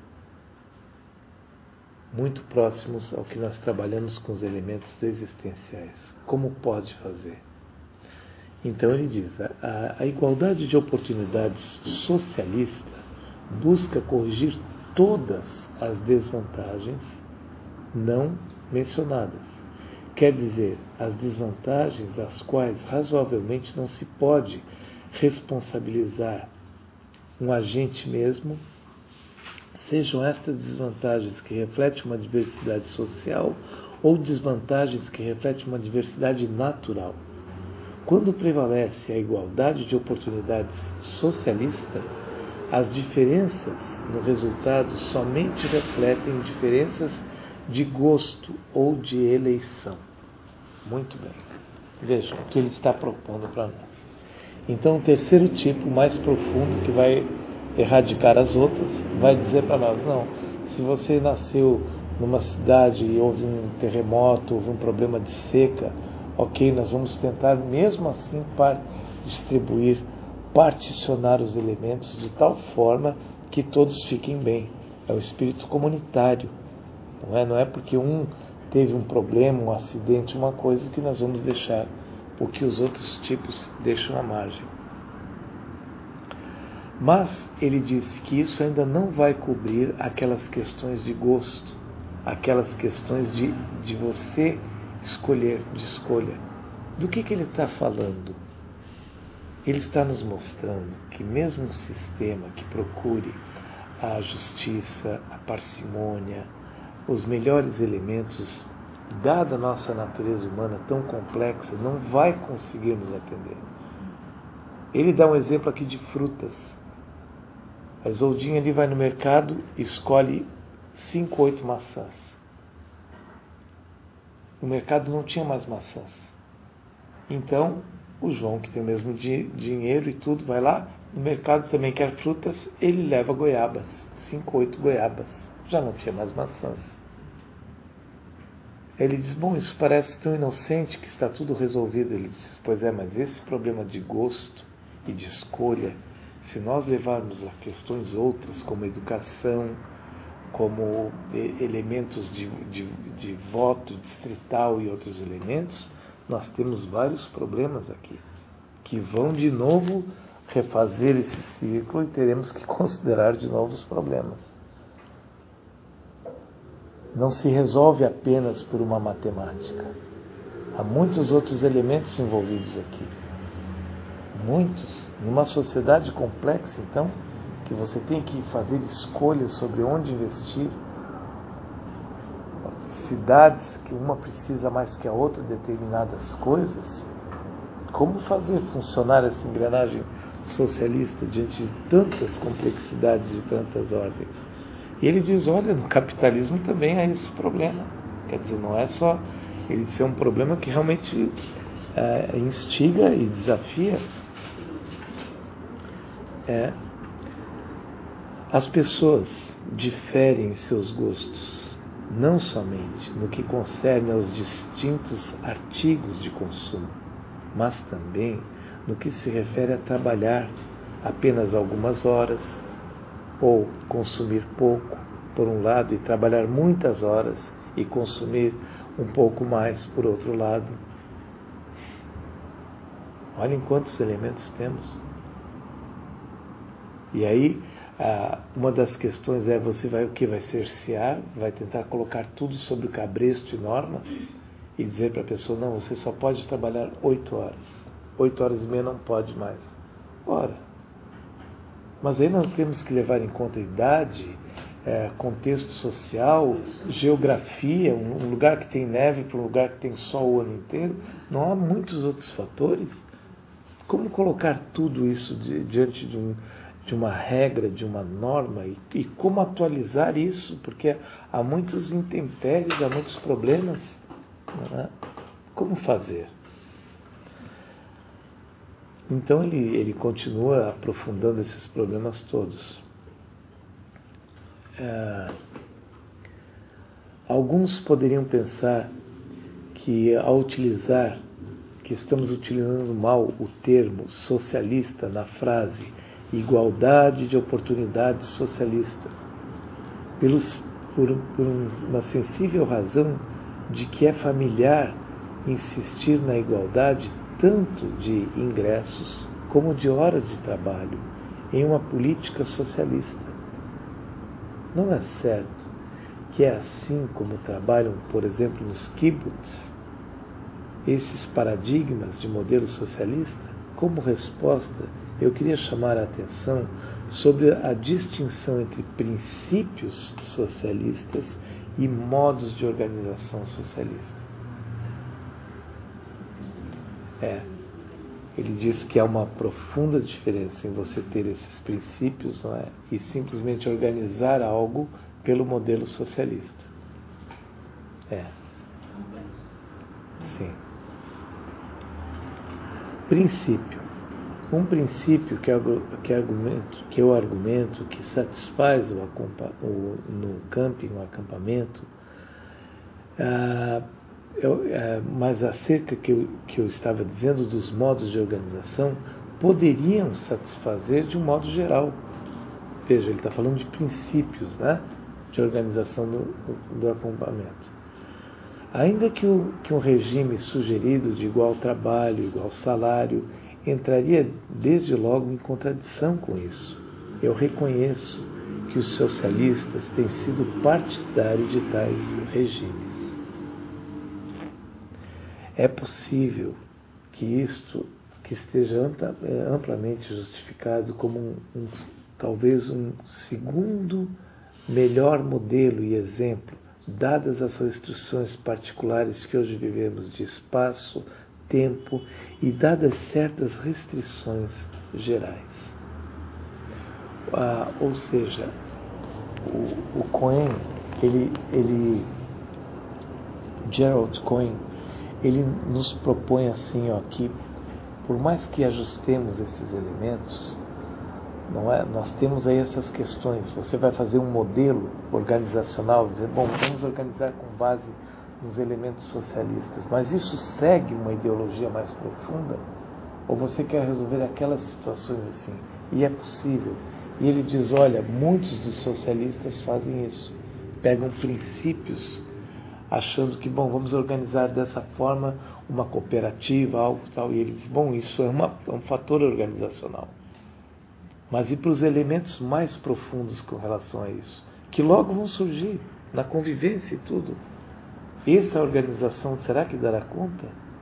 muito próximos ao que nós trabalhamos com os elementos existenciais. Como pode fazer? Então ele diz, a, a igualdade de oportunidades socialista busca corrigir todas as desvantagens não mencionadas. Quer dizer, as desvantagens às quais razoavelmente não se pode responsabilizar um agente mesmo, sejam estas desvantagens que refletem uma diversidade social ou desvantagens que refletem uma diversidade natural. Quando prevalece a igualdade de oportunidades socialista, as diferenças no resultado somente refletem diferenças de gosto ou de eleição. Muito bem. Vejam o que ele está propondo para nós. Então, o terceiro tipo, mais profundo, que vai erradicar as outras, vai dizer para nós, não, se você nasceu numa cidade e houve um terremoto, houve um problema de seca, ok, nós vamos tentar mesmo assim para distribuir, particionar os elementos de tal forma que todos fiquem bem. É o espírito comunitário. Não é, não é porque um teve um problema, um acidente, uma coisa que nós vamos deixar o que os outros tipos deixam à margem. Mas ele disse que isso ainda não vai cobrir aquelas questões de gosto, aquelas questões de, de você escolher, de escolha. Do que, que ele está falando? Ele está nos mostrando que mesmo um sistema que procure a justiça, a parcimônia, os melhores elementos, dada a nossa natureza humana tão complexa, não vai conseguir nos atender. Ele dá um exemplo aqui de frutas. A Isoldinha ali vai no mercado e escolhe cinco, oito maçãs. No mercado não tinha mais maçãs. Então, o João, que tem o mesmo di- dinheiro e tudo, vai lá, no mercado também quer frutas, ele leva goiabas, cinco, oito goiabas. Já não tinha mais maçãs. Ele diz, bom, isso parece tão inocente que está tudo resolvido. Ele diz, pois é, mas esse problema de gosto e de escolha, se nós levarmos a questões outras, como educação, como elementos de, de, de voto distrital e outros elementos, nós temos vários problemas aqui, que vão de novo refazer esse ciclo e teremos que considerar de novo os problemas. Não se resolve apenas por uma matemática. Há muitos outros elementos envolvidos aqui. Muitos. Numa sociedade complexa, então, que você tem que fazer escolhas sobre onde investir, cidades que uma precisa mais que a outra de determinadas coisas, como fazer funcionar essa engrenagem socialista diante de tantas complexidades e tantas ordens? E ele diz, olha, no capitalismo também há esse problema. Quer dizer, não é só... Ele diz, é um problema que realmente é, instiga e desafia. É, as pessoas diferem em seus gostos, não somente no que concerne aos distintos artigos de consumo, mas também no que se refere a trabalhar apenas algumas horas, ou consumir pouco, por um lado, e trabalhar muitas horas e consumir um pouco mais, por outro lado. Olhem quantos elementos temos. E aí, uma das questões é, você vai o que? Vai cercear, vai tentar colocar tudo sobre o cabresto e norma e dizer para a pessoa, não, você só pode trabalhar oito horas. Oito horas e meia não pode mais. Ora, mas aí nós temos que levar em conta a idade, é, contexto social, geografia, um lugar que tem neve para um lugar que tem sol o ano inteiro. Não há muitos outros fatores. Como colocar tudo isso de, diante de, um, de uma regra, de uma norma, e, e como atualizar isso? Porque há muitos intempéries, há muitos problemas. Não é? Como fazer? Então ele, ele continua aprofundando esses problemas todos. É, alguns poderiam pensar que ao utilizar, que estamos utilizando mal o termo socialista na frase igualdade de oportunidade socialista, pelos, por, por uma sensível razão de que é familiar insistir na igualdade tanto de ingressos como de horas de trabalho em uma política socialista. Não é certo que é assim como trabalham, por exemplo, nos kibbutz, esses paradigmas de modelo socialista? Como resposta, eu queria chamar a atenção sobre a distinção entre princípios socialistas e modos de organização socialista. É, ele diz que há uma profunda diferença em você ter esses princípios, não é? E simplesmente organizar algo pelo modelo socialista. É. Sim. Princípio. Um princípio que, que, argumento, que eu argumento que satisfaz o, o, no camping, o acampamento, ah, eu, ah, mas acerca que eu, que eu estava dizendo dos modos de organização, poderiam satisfazer de um modo geral. Veja, ele está falando de princípios, né, de organização do, do, do acampamento. Ainda que, o, que um regime sugerido de igual trabalho, igual salário, entraria desde logo em contradição com isso. Eu reconheço que os socialistas têm sido partidários de tais regimes. É possível que isto que esteja amplamente justificado como um, um, talvez um segundo melhor modelo e exemplo, dadas as restrições particulares que hoje vivemos de espaço, tempo e dadas certas restrições gerais. Ah, ou seja, o, o Cohen, ele, ele, Gerald Cohen, ele nos propõe assim, ó, que por mais que ajustemos esses elementos, não é? Nós temos aí essas questões. Você vai fazer um modelo organizacional, dizer, bom, vamos organizar com base nos elementos socialistas, mas isso segue uma ideologia mais profunda? Ou você quer resolver aquelas situações assim? E é possível. E ele diz, olha, muitos dos socialistas fazem isso. Pegam princípios, achando que, bom, vamos organizar dessa forma uma cooperativa, algo tal. E ele diz, bom, isso é, uma, é um fator organizacional. Mas e para os elementos mais profundos com relação a isso? Que logo vão surgir na convivência e tudo. Essa organização, será que dará conta?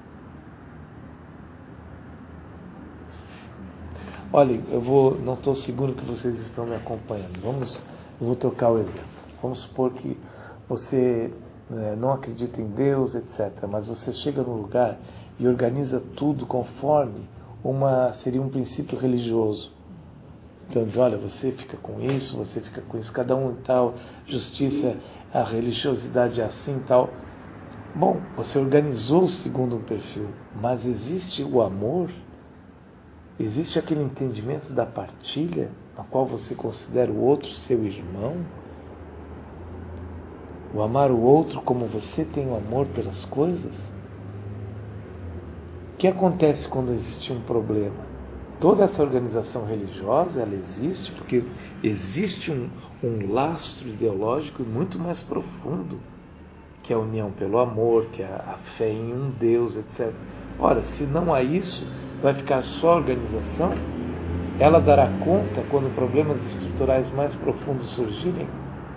Olha, eu vou, não estou seguro que vocês estão me acompanhando. Vamos, eu vou trocar o exemplo. Vamos supor que você é, não acredita em Deus, etcétera. Mas você chega num lugar e organiza tudo conforme uma, seria um princípio religioso. Então, olha, você fica com isso, você fica com isso, cada um e tal, justiça, a religiosidade é assim e tal. Bom, você organizou segundo um perfil, mas existe o amor, existe aquele entendimento da partilha, na qual você considera o outro seu irmão, o amar o outro como você tem o amor pelas coisas. O que acontece quando existe um problema? Toda essa organização religiosa, ela existe porque existe um, um lastro ideológico muito mais profundo, que é a união pelo amor, que é a fé em um Deus, etcétera. Ora, se não há isso, vai ficar só a organização? Ela dará conta quando problemas estruturais mais profundos surgirem?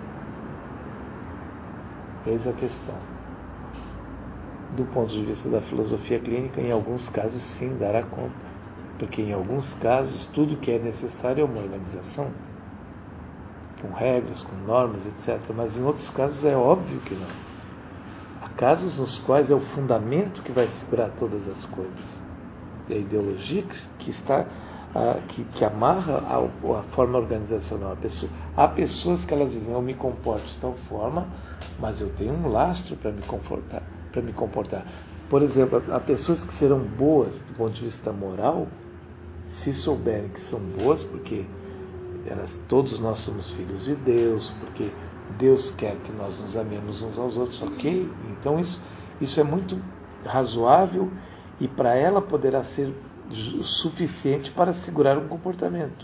Eis a questão. Do ponto de vista da filosofia clínica, em alguns casos sim dará conta. Porque em alguns casos, tudo que é necessário é uma organização, com regras, com normas, etcétera. Mas em outros casos é óbvio que não. Há casos nos quais é o fundamento que vai segurar todas as coisas. É a ideologia que, que está, a, que, que amarra a, a forma organizacional. A pessoa, há pessoas que elas dizem, eu me comporto de tal forma, mas eu tenho um lastro para me comportar, para me comportar. Por exemplo, há pessoas que serão boas do ponto de vista moral, se souberem que são boas, porque elas, todos nós somos filhos de Deus, porque Deus quer que nós nos amemos uns aos outros, ok? Então isso, isso é muito razoável e para ela poderá ser suficiente para segurar um comportamento.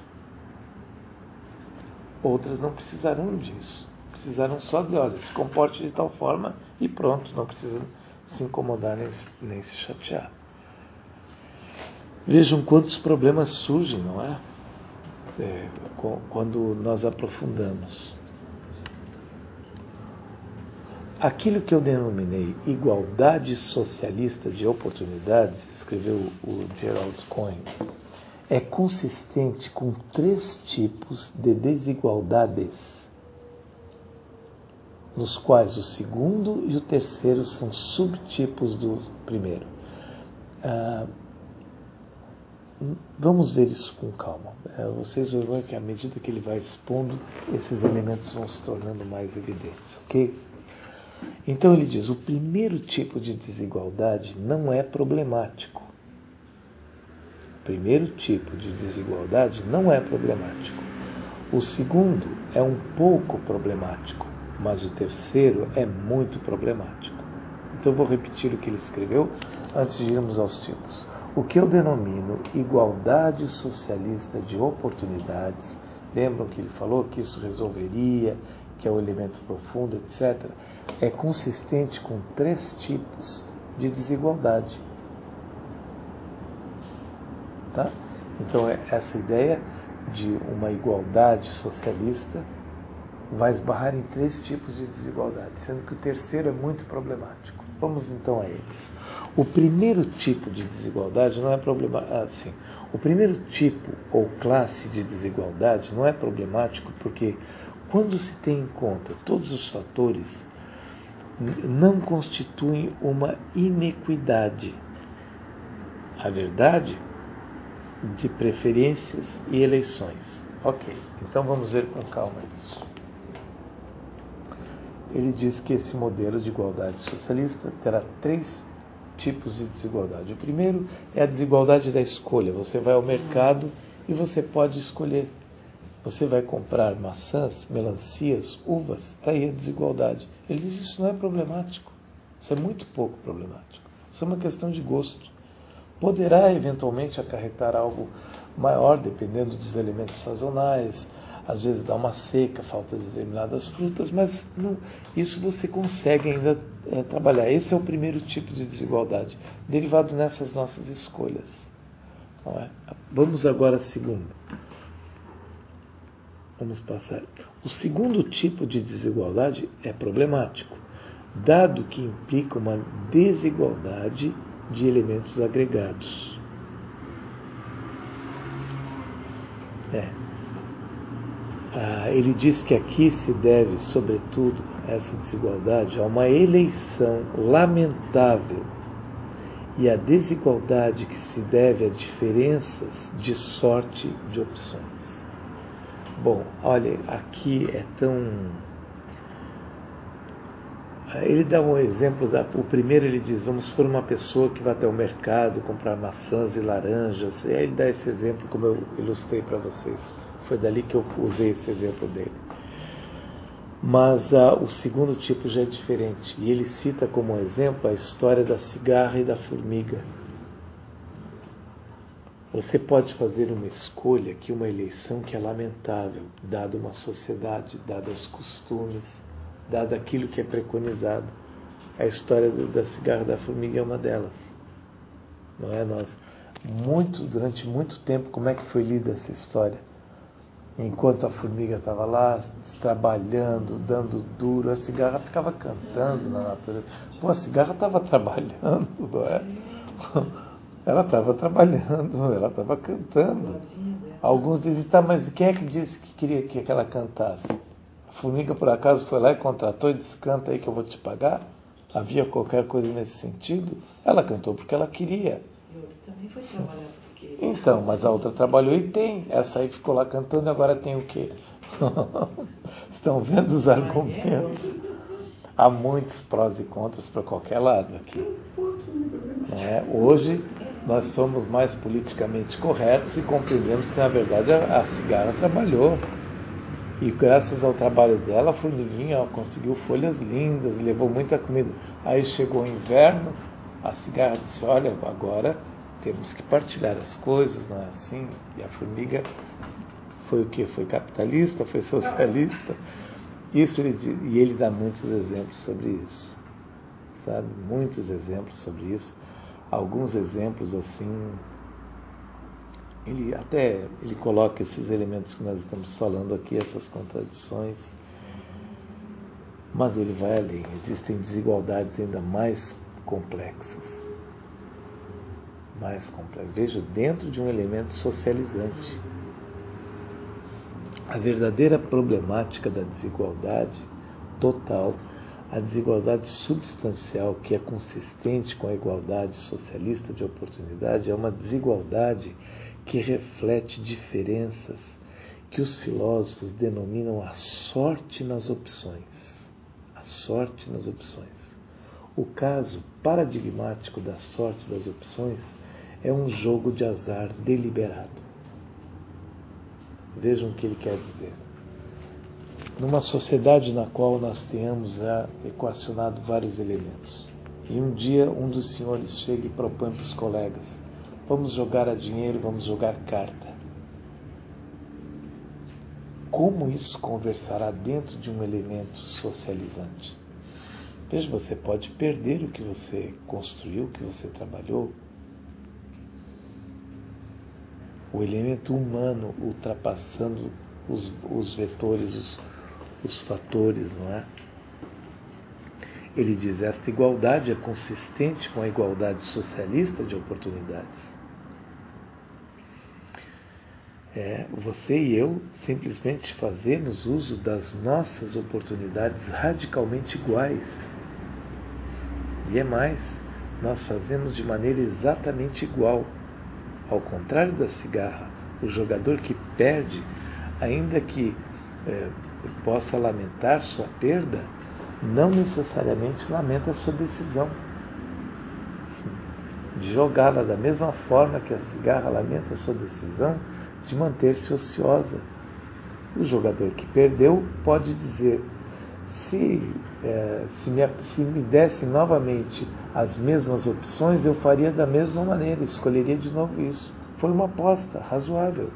Outras não precisarão disso. Precisaram só de, olha, se comporte de tal forma e pronto, não precisam se incomodar nem, nem se chatear. Vejam quantos problemas surgem, não é? é quando nós aprofundamos. Aquilo que eu denominei igualdade socialista de oportunidades, escreveu o Gerald Cohen, é consistente com três tipos de desigualdades, nos quais o segundo e o terceiro são subtipos do primeiro. Ah, Vamos ver isso com calma. Vocês vão ver que à medida que ele vai expondo, esses elementos vão se tornando mais evidentes, ok? Então ele diz, o primeiro tipo de desigualdade não é problemático. O primeiro tipo de desigualdade não é problemático. O segundo é um pouco problemático, mas o terceiro é muito problemático. Então eu vou repetir o que ele escreveu antes de irmos aos tipos. O que eu denomino igualdade socialista de oportunidades, lembram que ele falou que isso resolveria, que é o elemento profundo, etcétera, é consistente com três tipos de desigualdade. Tá? Então, essa ideia de uma igualdade socialista vai esbarrar em três tipos de desigualdade, sendo que o terceiro é muito problemático. Vamos então a eles. O primeiro tipo de desigualdade não é problemático. Assim, o primeiro tipo ou classe de desigualdade não é problemático porque, quando se tem em conta todos os fatores, não constituem uma inequidade. A verdade de preferências e eleições. Ok, então vamos ver com calma isso. Ele diz que esse modelo de igualdade socialista terá três tipos de desigualdade. O primeiro é a desigualdade da escolha. Você vai ao mercado e você pode escolher. Você vai comprar maçãs, melancias, uvas, está aí a desigualdade. Ele diz que isso não é problemático. Isso é muito pouco problemático. Isso é uma questão de gosto. Poderá eventualmente acarretar algo maior, dependendo dos elementos sazonais. Às vezes dá uma seca, falta de determinadas frutas, mas não, isso você consegue ainda é, trabalhar. Esse é o primeiro tipo de desigualdade, derivado nessas nossas escolhas. Não é? Vamos agora ao segundo. Vamos passar. O segundo tipo de desigualdade é problemático, dado que implica uma desigualdade de elementos agregados. É. Ah, ele diz que aqui se deve, sobretudo, essa desigualdade a uma eleição lamentável e a desigualdade que se deve a diferenças de sorte de opções. Bom, olha, aqui é tão... Ele dá um exemplo, da... o primeiro ele diz, vamos por uma pessoa que vai até o mercado comprar maçãs e laranjas, e aí ele dá esse exemplo como eu ilustrei para vocês. Foi dali que eu usei esse exemplo dele. Mas ah, o segundo tipo já é diferente. E ele cita como exemplo a história da cigarra e da formiga. Você pode fazer uma escolha aqui, uma eleição que é lamentável, dada uma sociedade, dada os costumes, dado aquilo que é preconizado. A história da cigarra e da formiga é uma delas. Não é? Nós, muito, durante muito tempo, como é que foi lida essa história? Enquanto a formiga estava lá, trabalhando, dando duro, a cigarra ficava cantando na natureza. Pô, a cigarra estava trabalhando, não é? Ela estava trabalhando, ela estava cantando. Alguns dizem, tá, mas quem é que disse que queria que ela cantasse? A formiga, por acaso, foi lá e contratou e disse, canta aí que eu vou te pagar? Havia qualquer coisa nesse sentido? Ela cantou porque ela queria. E outra também foi trabalhar porque... Então, mas a outra trabalhou e tem. Essa aí ficou lá cantando e agora tem o quê? Estão vendo os argumentos? Há muitos prós e contras para qualquer lado aqui. É, hoje nós somos mais politicamente corretos e compreendemos que, na verdade, a, a cigarra trabalhou. E graças ao trabalho dela, a formiguinha ó, conseguiu folhas lindas, levou muita comida. Aí chegou o inverno, a cigarra disse, olha, agora temos que partilhar as coisas, não é assim? E a formiga foi o quê? Foi capitalista, foi socialista. Isso ele, e ele dá muitos exemplos sobre isso. Sabe? Muitos exemplos sobre isso. Alguns exemplos assim... Ele até ele coloca esses elementos que nós estamos falando aqui, essas contradições, mas ele vai além. Existem desigualdades ainda mais complexas. Mais complexas. Veja, dentro de um elemento socializante. A verdadeira problemática da desigualdade total, a desigualdade substancial que é consistente com a igualdade socialista de oportunidade, é uma desigualdade que reflete diferenças que os filósofos denominam a sorte nas opções. A sorte nas opções. O caso paradigmático da sorte das opções é um jogo de azar deliberado. Vejam o que ele quer dizer. Numa sociedade na qual nós tenhamos já equacionado vários elementos, e um dia um dos senhores chega e propõe para os colegas, vamos jogar a dinheiro, vamos jogar carta. Como isso conversará dentro de um elemento socializante? Veja, você pode perder o que você construiu, o que você trabalhou. O elemento humano ultrapassando os, os vetores, os, os fatores, não é? ele diz, esta igualdade é consistente com a igualdade socialista de oportunidades. É, você e eu simplesmente fazemos uso das nossas oportunidades radicalmente iguais. E é mais, nós fazemos de maneira exatamente igual. Ao contrário da cigarra, o jogador que perde, ainda que é, possa lamentar sua perda, não necessariamente lamenta sua decisão de jogá-la da mesma forma que a cigarra lamenta sua decisão de manter-se ociosa. O jogador que perdeu pode dizer, se, é, se, me, se me dessem novamente as mesmas opções, eu faria da mesma maneira, escolheria de novo isso. Foi uma aposta razoável.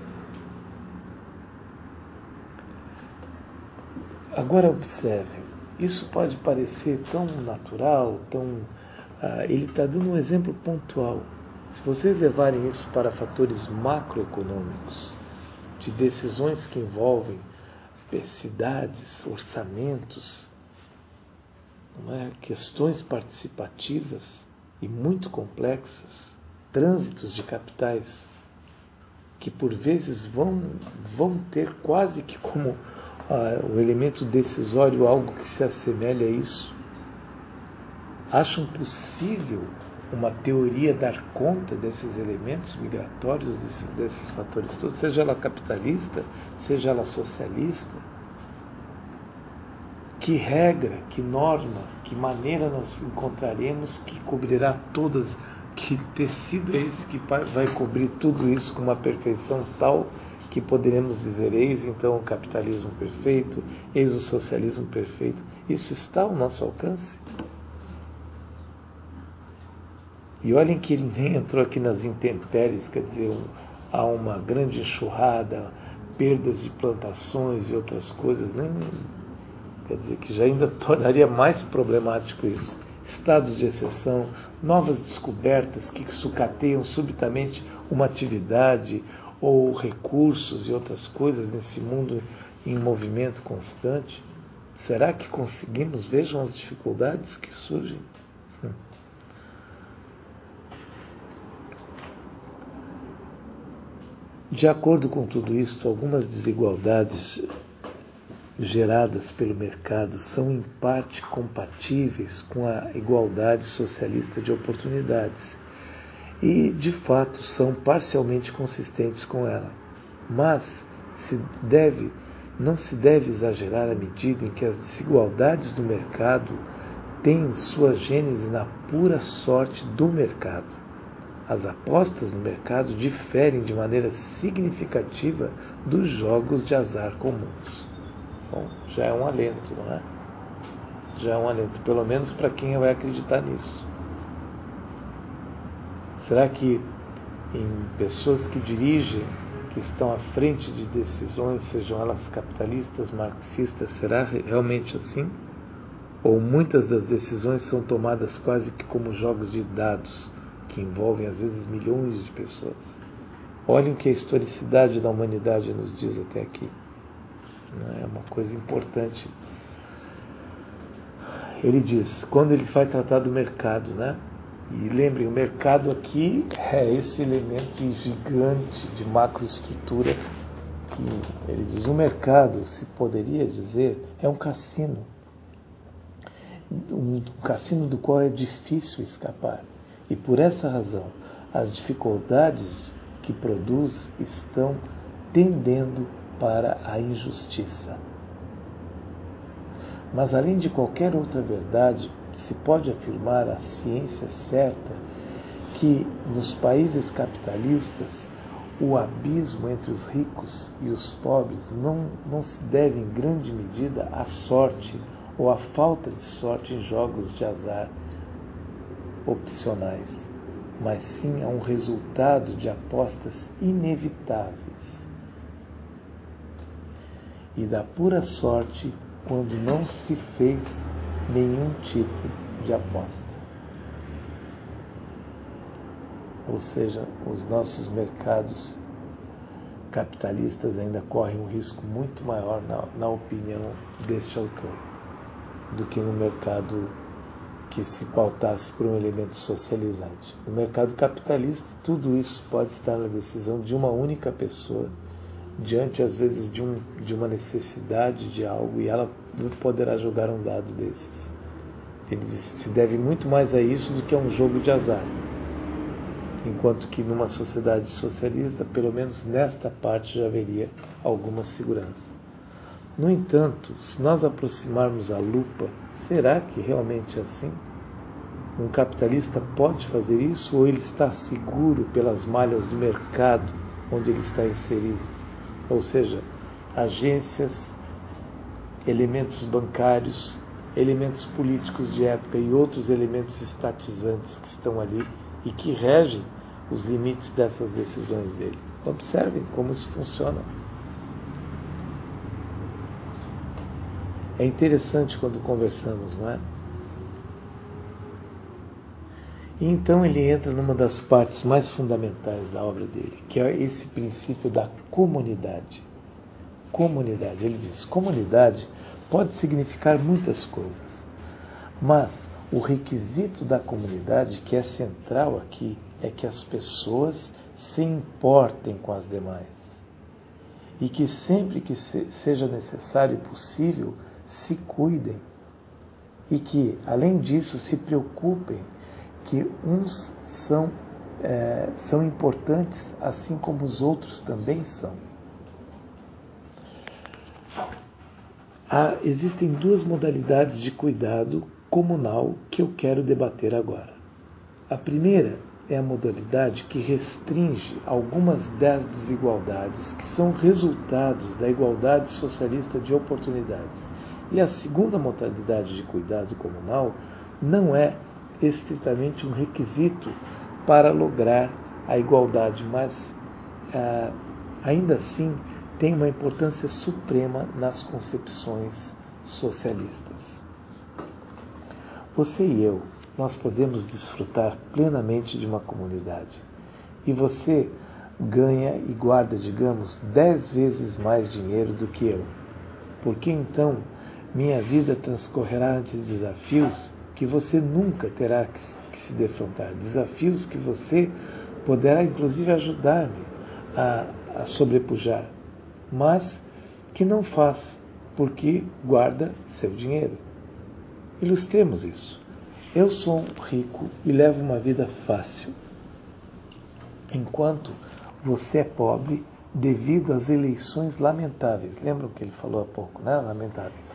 Agora observe, isso pode parecer tão natural, tão, ah, ele está dando um exemplo pontual. Se vocês levarem isso para fatores macroeconômicos, de decisões que envolvem cidades, orçamentos, não é? Questões participativas e muito complexas, trânsitos de capitais, que por vezes vão, vão ter quase que como ah, o elemento decisório algo que se assemelha a isso. Acham possível uma teoria dar conta desses elementos migratórios, desses, desses fatores todos, seja ela capitalista, seja ela socialista? Que regra, que norma, que maneira nós encontraremos que cobrirá todas, que tecido é esse que vai cobrir tudo isso com uma perfeição tal que poderemos dizer, eis então o capitalismo perfeito, eis o socialismo perfeito? Isso está ao nosso alcance? E olhem que ele nem entrou aqui nas intempéries, quer dizer, um, há uma grande enxurrada, perdas de plantações e outras coisas, nem, quer dizer, que já ainda tornaria mais problemático isso. Estados de exceção, novas descobertas que sucateiam subitamente uma atividade ou recursos e outras coisas nesse mundo em movimento constante. Será que conseguimos? Vejam as dificuldades que surgem. Hum. De acordo com tudo isto, algumas desigualdades geradas pelo mercado são em parte compatíveis com a igualdade socialista de oportunidades e, de fato, são parcialmente consistentes com ela. Mas se deve, não se deve exagerar à medida em que as desigualdades do mercado têm sua gênese na pura sorte do mercado. As apostas no mercado diferem de maneira significativa dos jogos de azar comuns. Bom, já é um alento, não é? Já é um alento, pelo menos para quem vai acreditar nisso. Será que em pessoas que dirigem, que estão à frente de decisões, sejam elas capitalistas, marxistas, será realmente assim? Ou muitas das decisões são tomadas quase que como jogos de dados, que envolvem às vezes milhões de pessoas? Olhem o que a historicidade da humanidade nos diz até aqui. É uma coisa importante. Ele diz, quando ele vai tratar do mercado, né? E lembrem, o mercado aqui é esse elemento gigante de macroestrutura que ele diz, o mercado, se poderia dizer, é um cassino. Um cassino do qual é difícil escapar. E por essa razão, as dificuldades que produz estão tendendo para a injustiça. Mas além de qualquer outra verdade, se pode afirmar a ciência certa que nos países capitalistas o abismo entre os ricos e os pobres não, não se deve em grande medida à sorte ou à falta de sorte em jogos de azar opcionais, mas sim a um resultado de apostas inevitáveis e da pura sorte quando não se fez nenhum tipo de aposta. Ou seja, os nossos mercados capitalistas ainda correm um risco muito maior, na, na opinião deste autor, do que no mercado que se pautasse por um elemento socializante. No mercado capitalista, tudo isso pode estar na decisão de uma única pessoa, diante, às vezes, de, um, de uma necessidade de algo, e ela poderá jogar um dado desses. Ele se deve muito mais a isso do que a um jogo de azar. Enquanto que numa sociedade socialista, pelo menos nesta parte, já haveria alguma segurança. No entanto, se nós aproximarmos a lupa, será que realmente é assim? Um capitalista pode fazer isso, ou ele está seguro pelas malhas do mercado onde ele está inserido? Ou seja, agências, elementos bancários, elementos políticos de época e outros elementos estatizantes que estão ali e que regem os limites dessas decisões dele. Observem como isso funciona. É interessante quando conversamos, não é? E então ele entra numa das partes mais fundamentais da obra dele, que é esse princípio da comunidade. Comunidade, ele diz, comunidade pode significar muitas coisas, mas o requisito da comunidade, que é central aqui, é que as pessoas se importem com as demais e que sempre que se, seja necessário e possível, se cuidem e que, além disso, se preocupem que uns são, é, são importantes assim como os outros também são. Há, existem duas modalidades de cuidado comunal que eu quero debater agora. A primeira é a modalidade que restringe algumas das desigualdades que são resultados da igualdade socialista de oportunidades. E a segunda modalidade de cuidado comunal não é estritamente um requisito para lograr a igualdade, mas ah, ainda assim tem uma importância suprema nas concepções socialistas. Você e eu, nós podemos desfrutar plenamente de uma comunidade. E você ganha e guarda, digamos, dez vezes mais dinheiro do que eu. Porque então minha vida transcorrerá de desafios que você nunca terá que se defrontar. Desafios que você poderá, inclusive, ajudar-me a, a sobrepujar. Mas que não faz, porque guarda seu dinheiro. Ilustremos isso. Eu sou rico e levo uma vida fácil, enquanto você é pobre devido às eleições lamentáveis. Lembram que ele falou há pouco, né? Lamentáveis.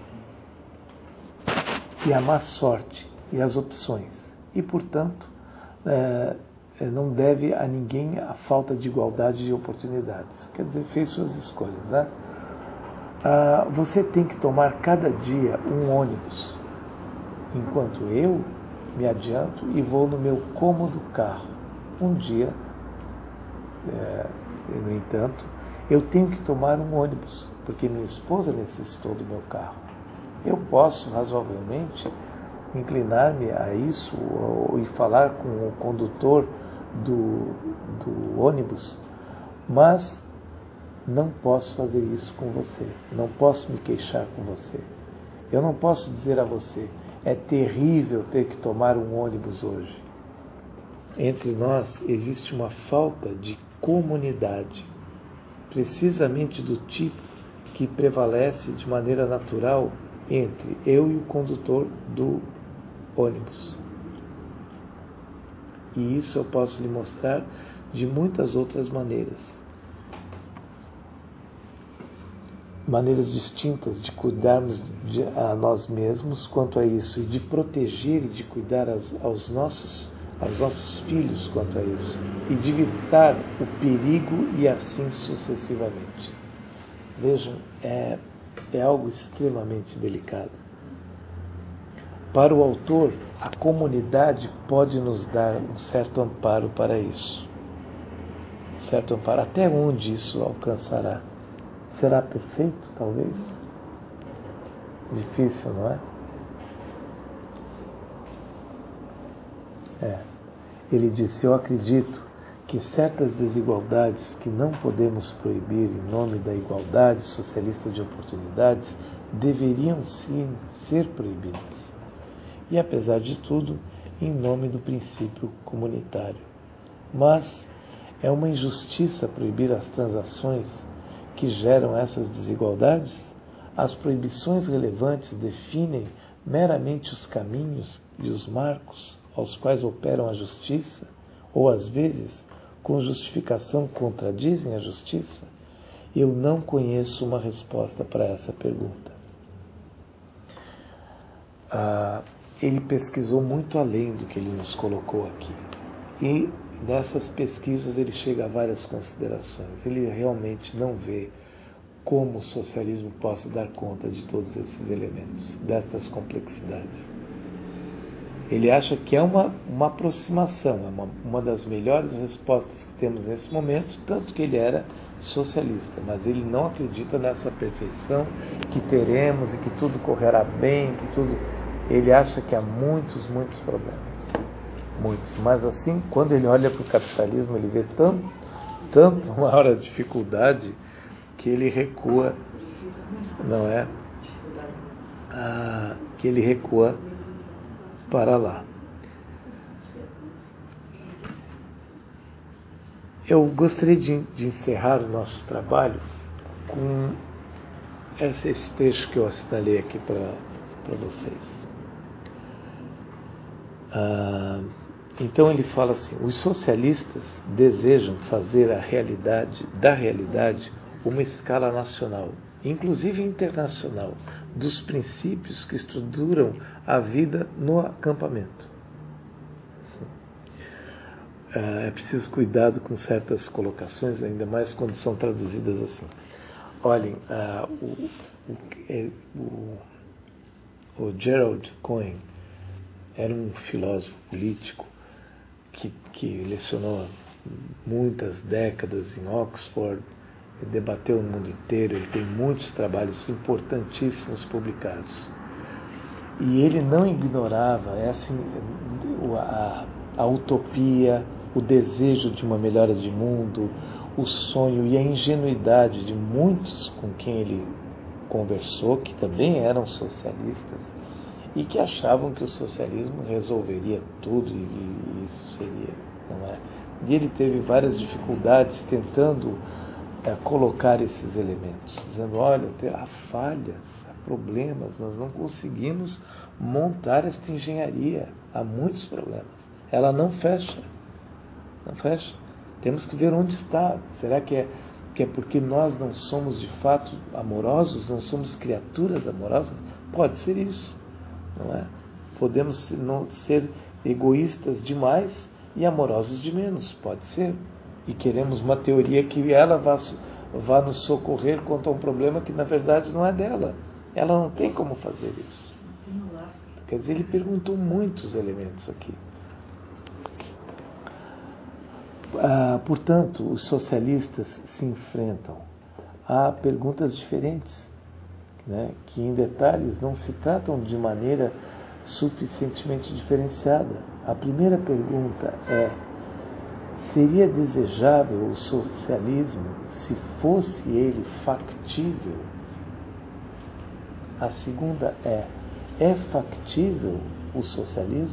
E a má sorte e as opções. E, portanto, é, não deve a ninguém a falta de igualdade de oportunidades. Quer dizer, fez suas escolhas, né? Ah, você tem que tomar cada dia um ônibus, enquanto eu me adianto e vou no meu cômodo carro. Um dia, é, no entanto, eu tenho que tomar um ônibus, porque minha esposa necessitou do meu carro. Eu posso, razoavelmente, inclinar-me a isso ou, e falar com o condutor do, do ônibus, mas não posso fazer isso com você. Não posso me queixar com você. Eu não posso dizer a você, é terrível ter que tomar um ônibus hoje. Entre nós existe uma falta de comunidade, precisamente do tipo que prevalece de maneira natural entre eu e o condutor do ônibus. E isso eu posso lhe mostrar de muitas outras maneiras. Maneiras distintas de cuidarmos de, a nós mesmos quanto a isso, e de proteger e de cuidar as, aos, nossos, aos nossos filhos quanto a isso, e de evitar o perigo e assim sucessivamente. Vejam, é, é algo extremamente delicado. Para o autor, a comunidade pode nos dar um certo amparo para isso. Certo amparo. Até onde isso alcançará? Será perfeito, talvez? Difícil, não é? É. Ele disse, eu acredito que certas desigualdades que não podemos proibir em nome da igualdade socialista de oportunidades deveriam sim ser proibidas. E apesar de tudo, em nome do princípio comunitário. Mas é uma injustiça proibir as transações que geram essas desigualdades? As proibições relevantes definem meramente os caminhos e os marcos aos quais operam a justiça, ou às vezes, com justificação, contradizem a justiça? Eu não conheço uma resposta para essa pergunta. Ah, ele pesquisou muito além do que ele nos colocou aqui. E nessas pesquisas ele chega a várias considerações. Ele realmente não vê como o socialismo possa dar conta de todos esses elementos, destas complexidades. Ele acha que é uma, uma aproximação, é uma, uma das melhores respostas que temos nesse momento, tanto que ele era socialista, mas ele não acredita nessa perfeição que teremos e que tudo correrá bem, que tudo... Ele acha que há muitos, muitos problemas. Muitos. Mas assim, quando ele olha para o capitalismo, ele vê tanto, tanto maior dificuldade que ele recua, não é? Ah, que ele recua para lá. Eu gostaria de, de encerrar o nosso trabalho com esse, esse trecho que eu assinalei aqui para para vocês. Ah, então ele fala assim: os socialistas desejam fazer a realidade, da realidade uma escala nacional, inclusive internacional, dos princípios que estruturam a vida no acampamento. Ah, é preciso cuidado com certas colocações, ainda mais quando são traduzidas assim. Olhem, ah, o, o, o, o Gerald Cohen era um filósofo político que, que lecionou muitas décadas em Oxford, debateu o mundo inteiro, ele tem muitos trabalhos importantíssimos publicados. E ele não ignorava essa, a, a utopia, o desejo de uma melhora de mundo, o sonho e a ingenuidade de muitos com quem ele conversou, que também eram socialistas, e que achavam que o socialismo resolveria tudo e, e isso seria, não é? E ele teve várias dificuldades tentando é, colocar esses elementos, dizendo, olha, há falhas, há problemas, nós não conseguimos montar esta engenharia, há muitos problemas, ela não fecha, não fecha, temos que ver onde está, será que é, que é porque nós não somos de fato amorosos, não somos criaturas amorosas? Pode ser isso, não é? Podemos não ser egoístas demais e amorosos de menos, pode ser. E queremos uma teoria que ela vá, vá nos socorrer quanto a um problema que na verdade não é dela. Ela não tem como fazer isso. Quer dizer, ele perguntou muitos elementos aqui. Ah, portanto, os socialistas se enfrentam a perguntas diferentes, né, que em detalhes não se tratam de maneira suficientemente diferenciada. A primeira pergunta é: seria desejável o socialismo se fosse ele factível? A segunda é: é factível o socialismo?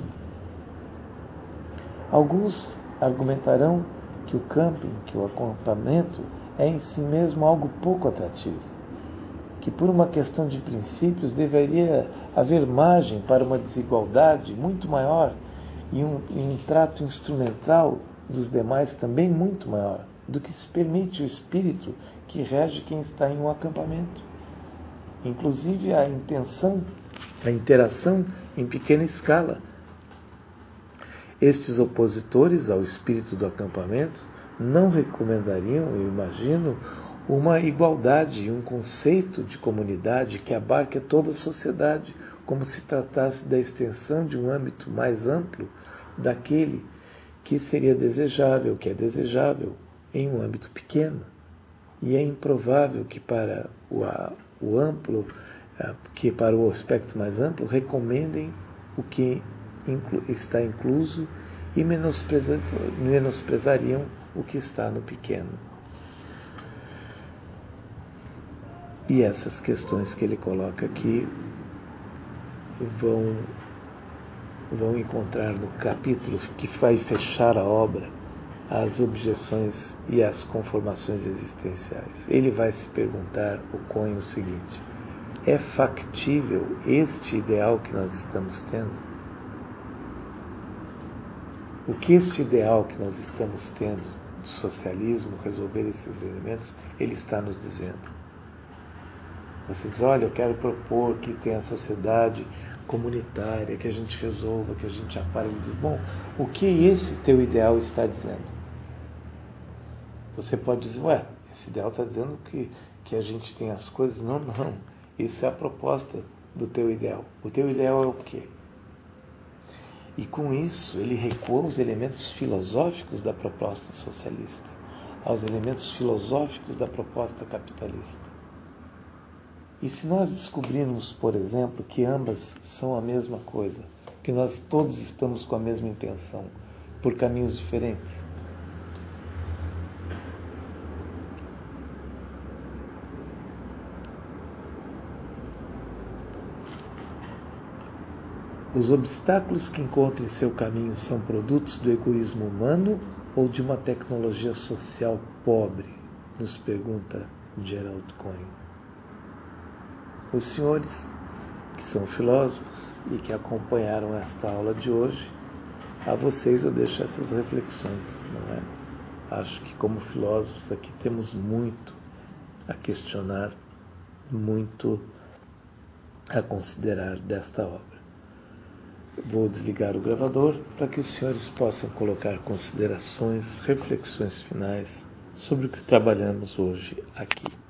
Alguns argumentarão que o camping, que o acampamento é em si mesmo algo pouco atrativo, que por uma questão de princípios deveria haver margem para uma desigualdade muito maior e um, e um trato instrumental dos demais também muito maior do que se permite o espírito que rege quem está em um acampamento. Inclusive a intenção, a interação em pequena escala. Estes opositores ao espírito do acampamento não recomendariam, eu imagino, uma igualdade e um conceito de comunidade que abarque toda a sociedade, como se tratasse da extensão de um âmbito mais amplo daquele que seria desejável, que é desejável, em um âmbito pequeno. E é improvável que para o, o amplo, que para o aspecto mais amplo, recomendem o que inclu, está incluso e menospreza, menosprezariam o que está no pequeno. E essas questões que ele coloca aqui vão, vão encontrar no capítulo que vai fechar a obra as objeções e as conformações existenciais. Ele vai se perguntar, o Cohen, o seguinte: é factível este ideal que nós estamos tendo? O que este ideal que nós estamos tendo do socialismo, resolver esses elementos, ele está nos dizendo? Você diz, olha, eu quero propor que tenha a sociedade comunitária, que a gente resolva, que a gente apare. Ele diz, bom, o que esse teu ideal está dizendo? Você pode dizer, ué, esse ideal está dizendo que, que a gente tem as coisas. Não, não. Isso é a proposta do teu ideal. O teu ideal é o quê? E com isso, ele recua aos elementos filosóficos da proposta socialista, aos elementos filosóficos da proposta capitalista. E se nós descobrirmos, por exemplo, que ambas são a mesma coisa, que nós todos estamos com a mesma intenção, por caminhos diferentes, os obstáculos que encontra em seu caminho são produtos do egoísmo humano ou de uma tecnologia social pobre? Nos pergunta Gerald Cohen. Os senhores, que são filósofos e que acompanharam esta aula de hoje, a vocês eu deixo essas reflexões, não é? Acho que como filósofos aqui temos muito a questionar, muito a considerar desta obra. Vou desligar o gravador para que os senhores possam colocar considerações, reflexões finais sobre o que trabalhamos hoje aqui.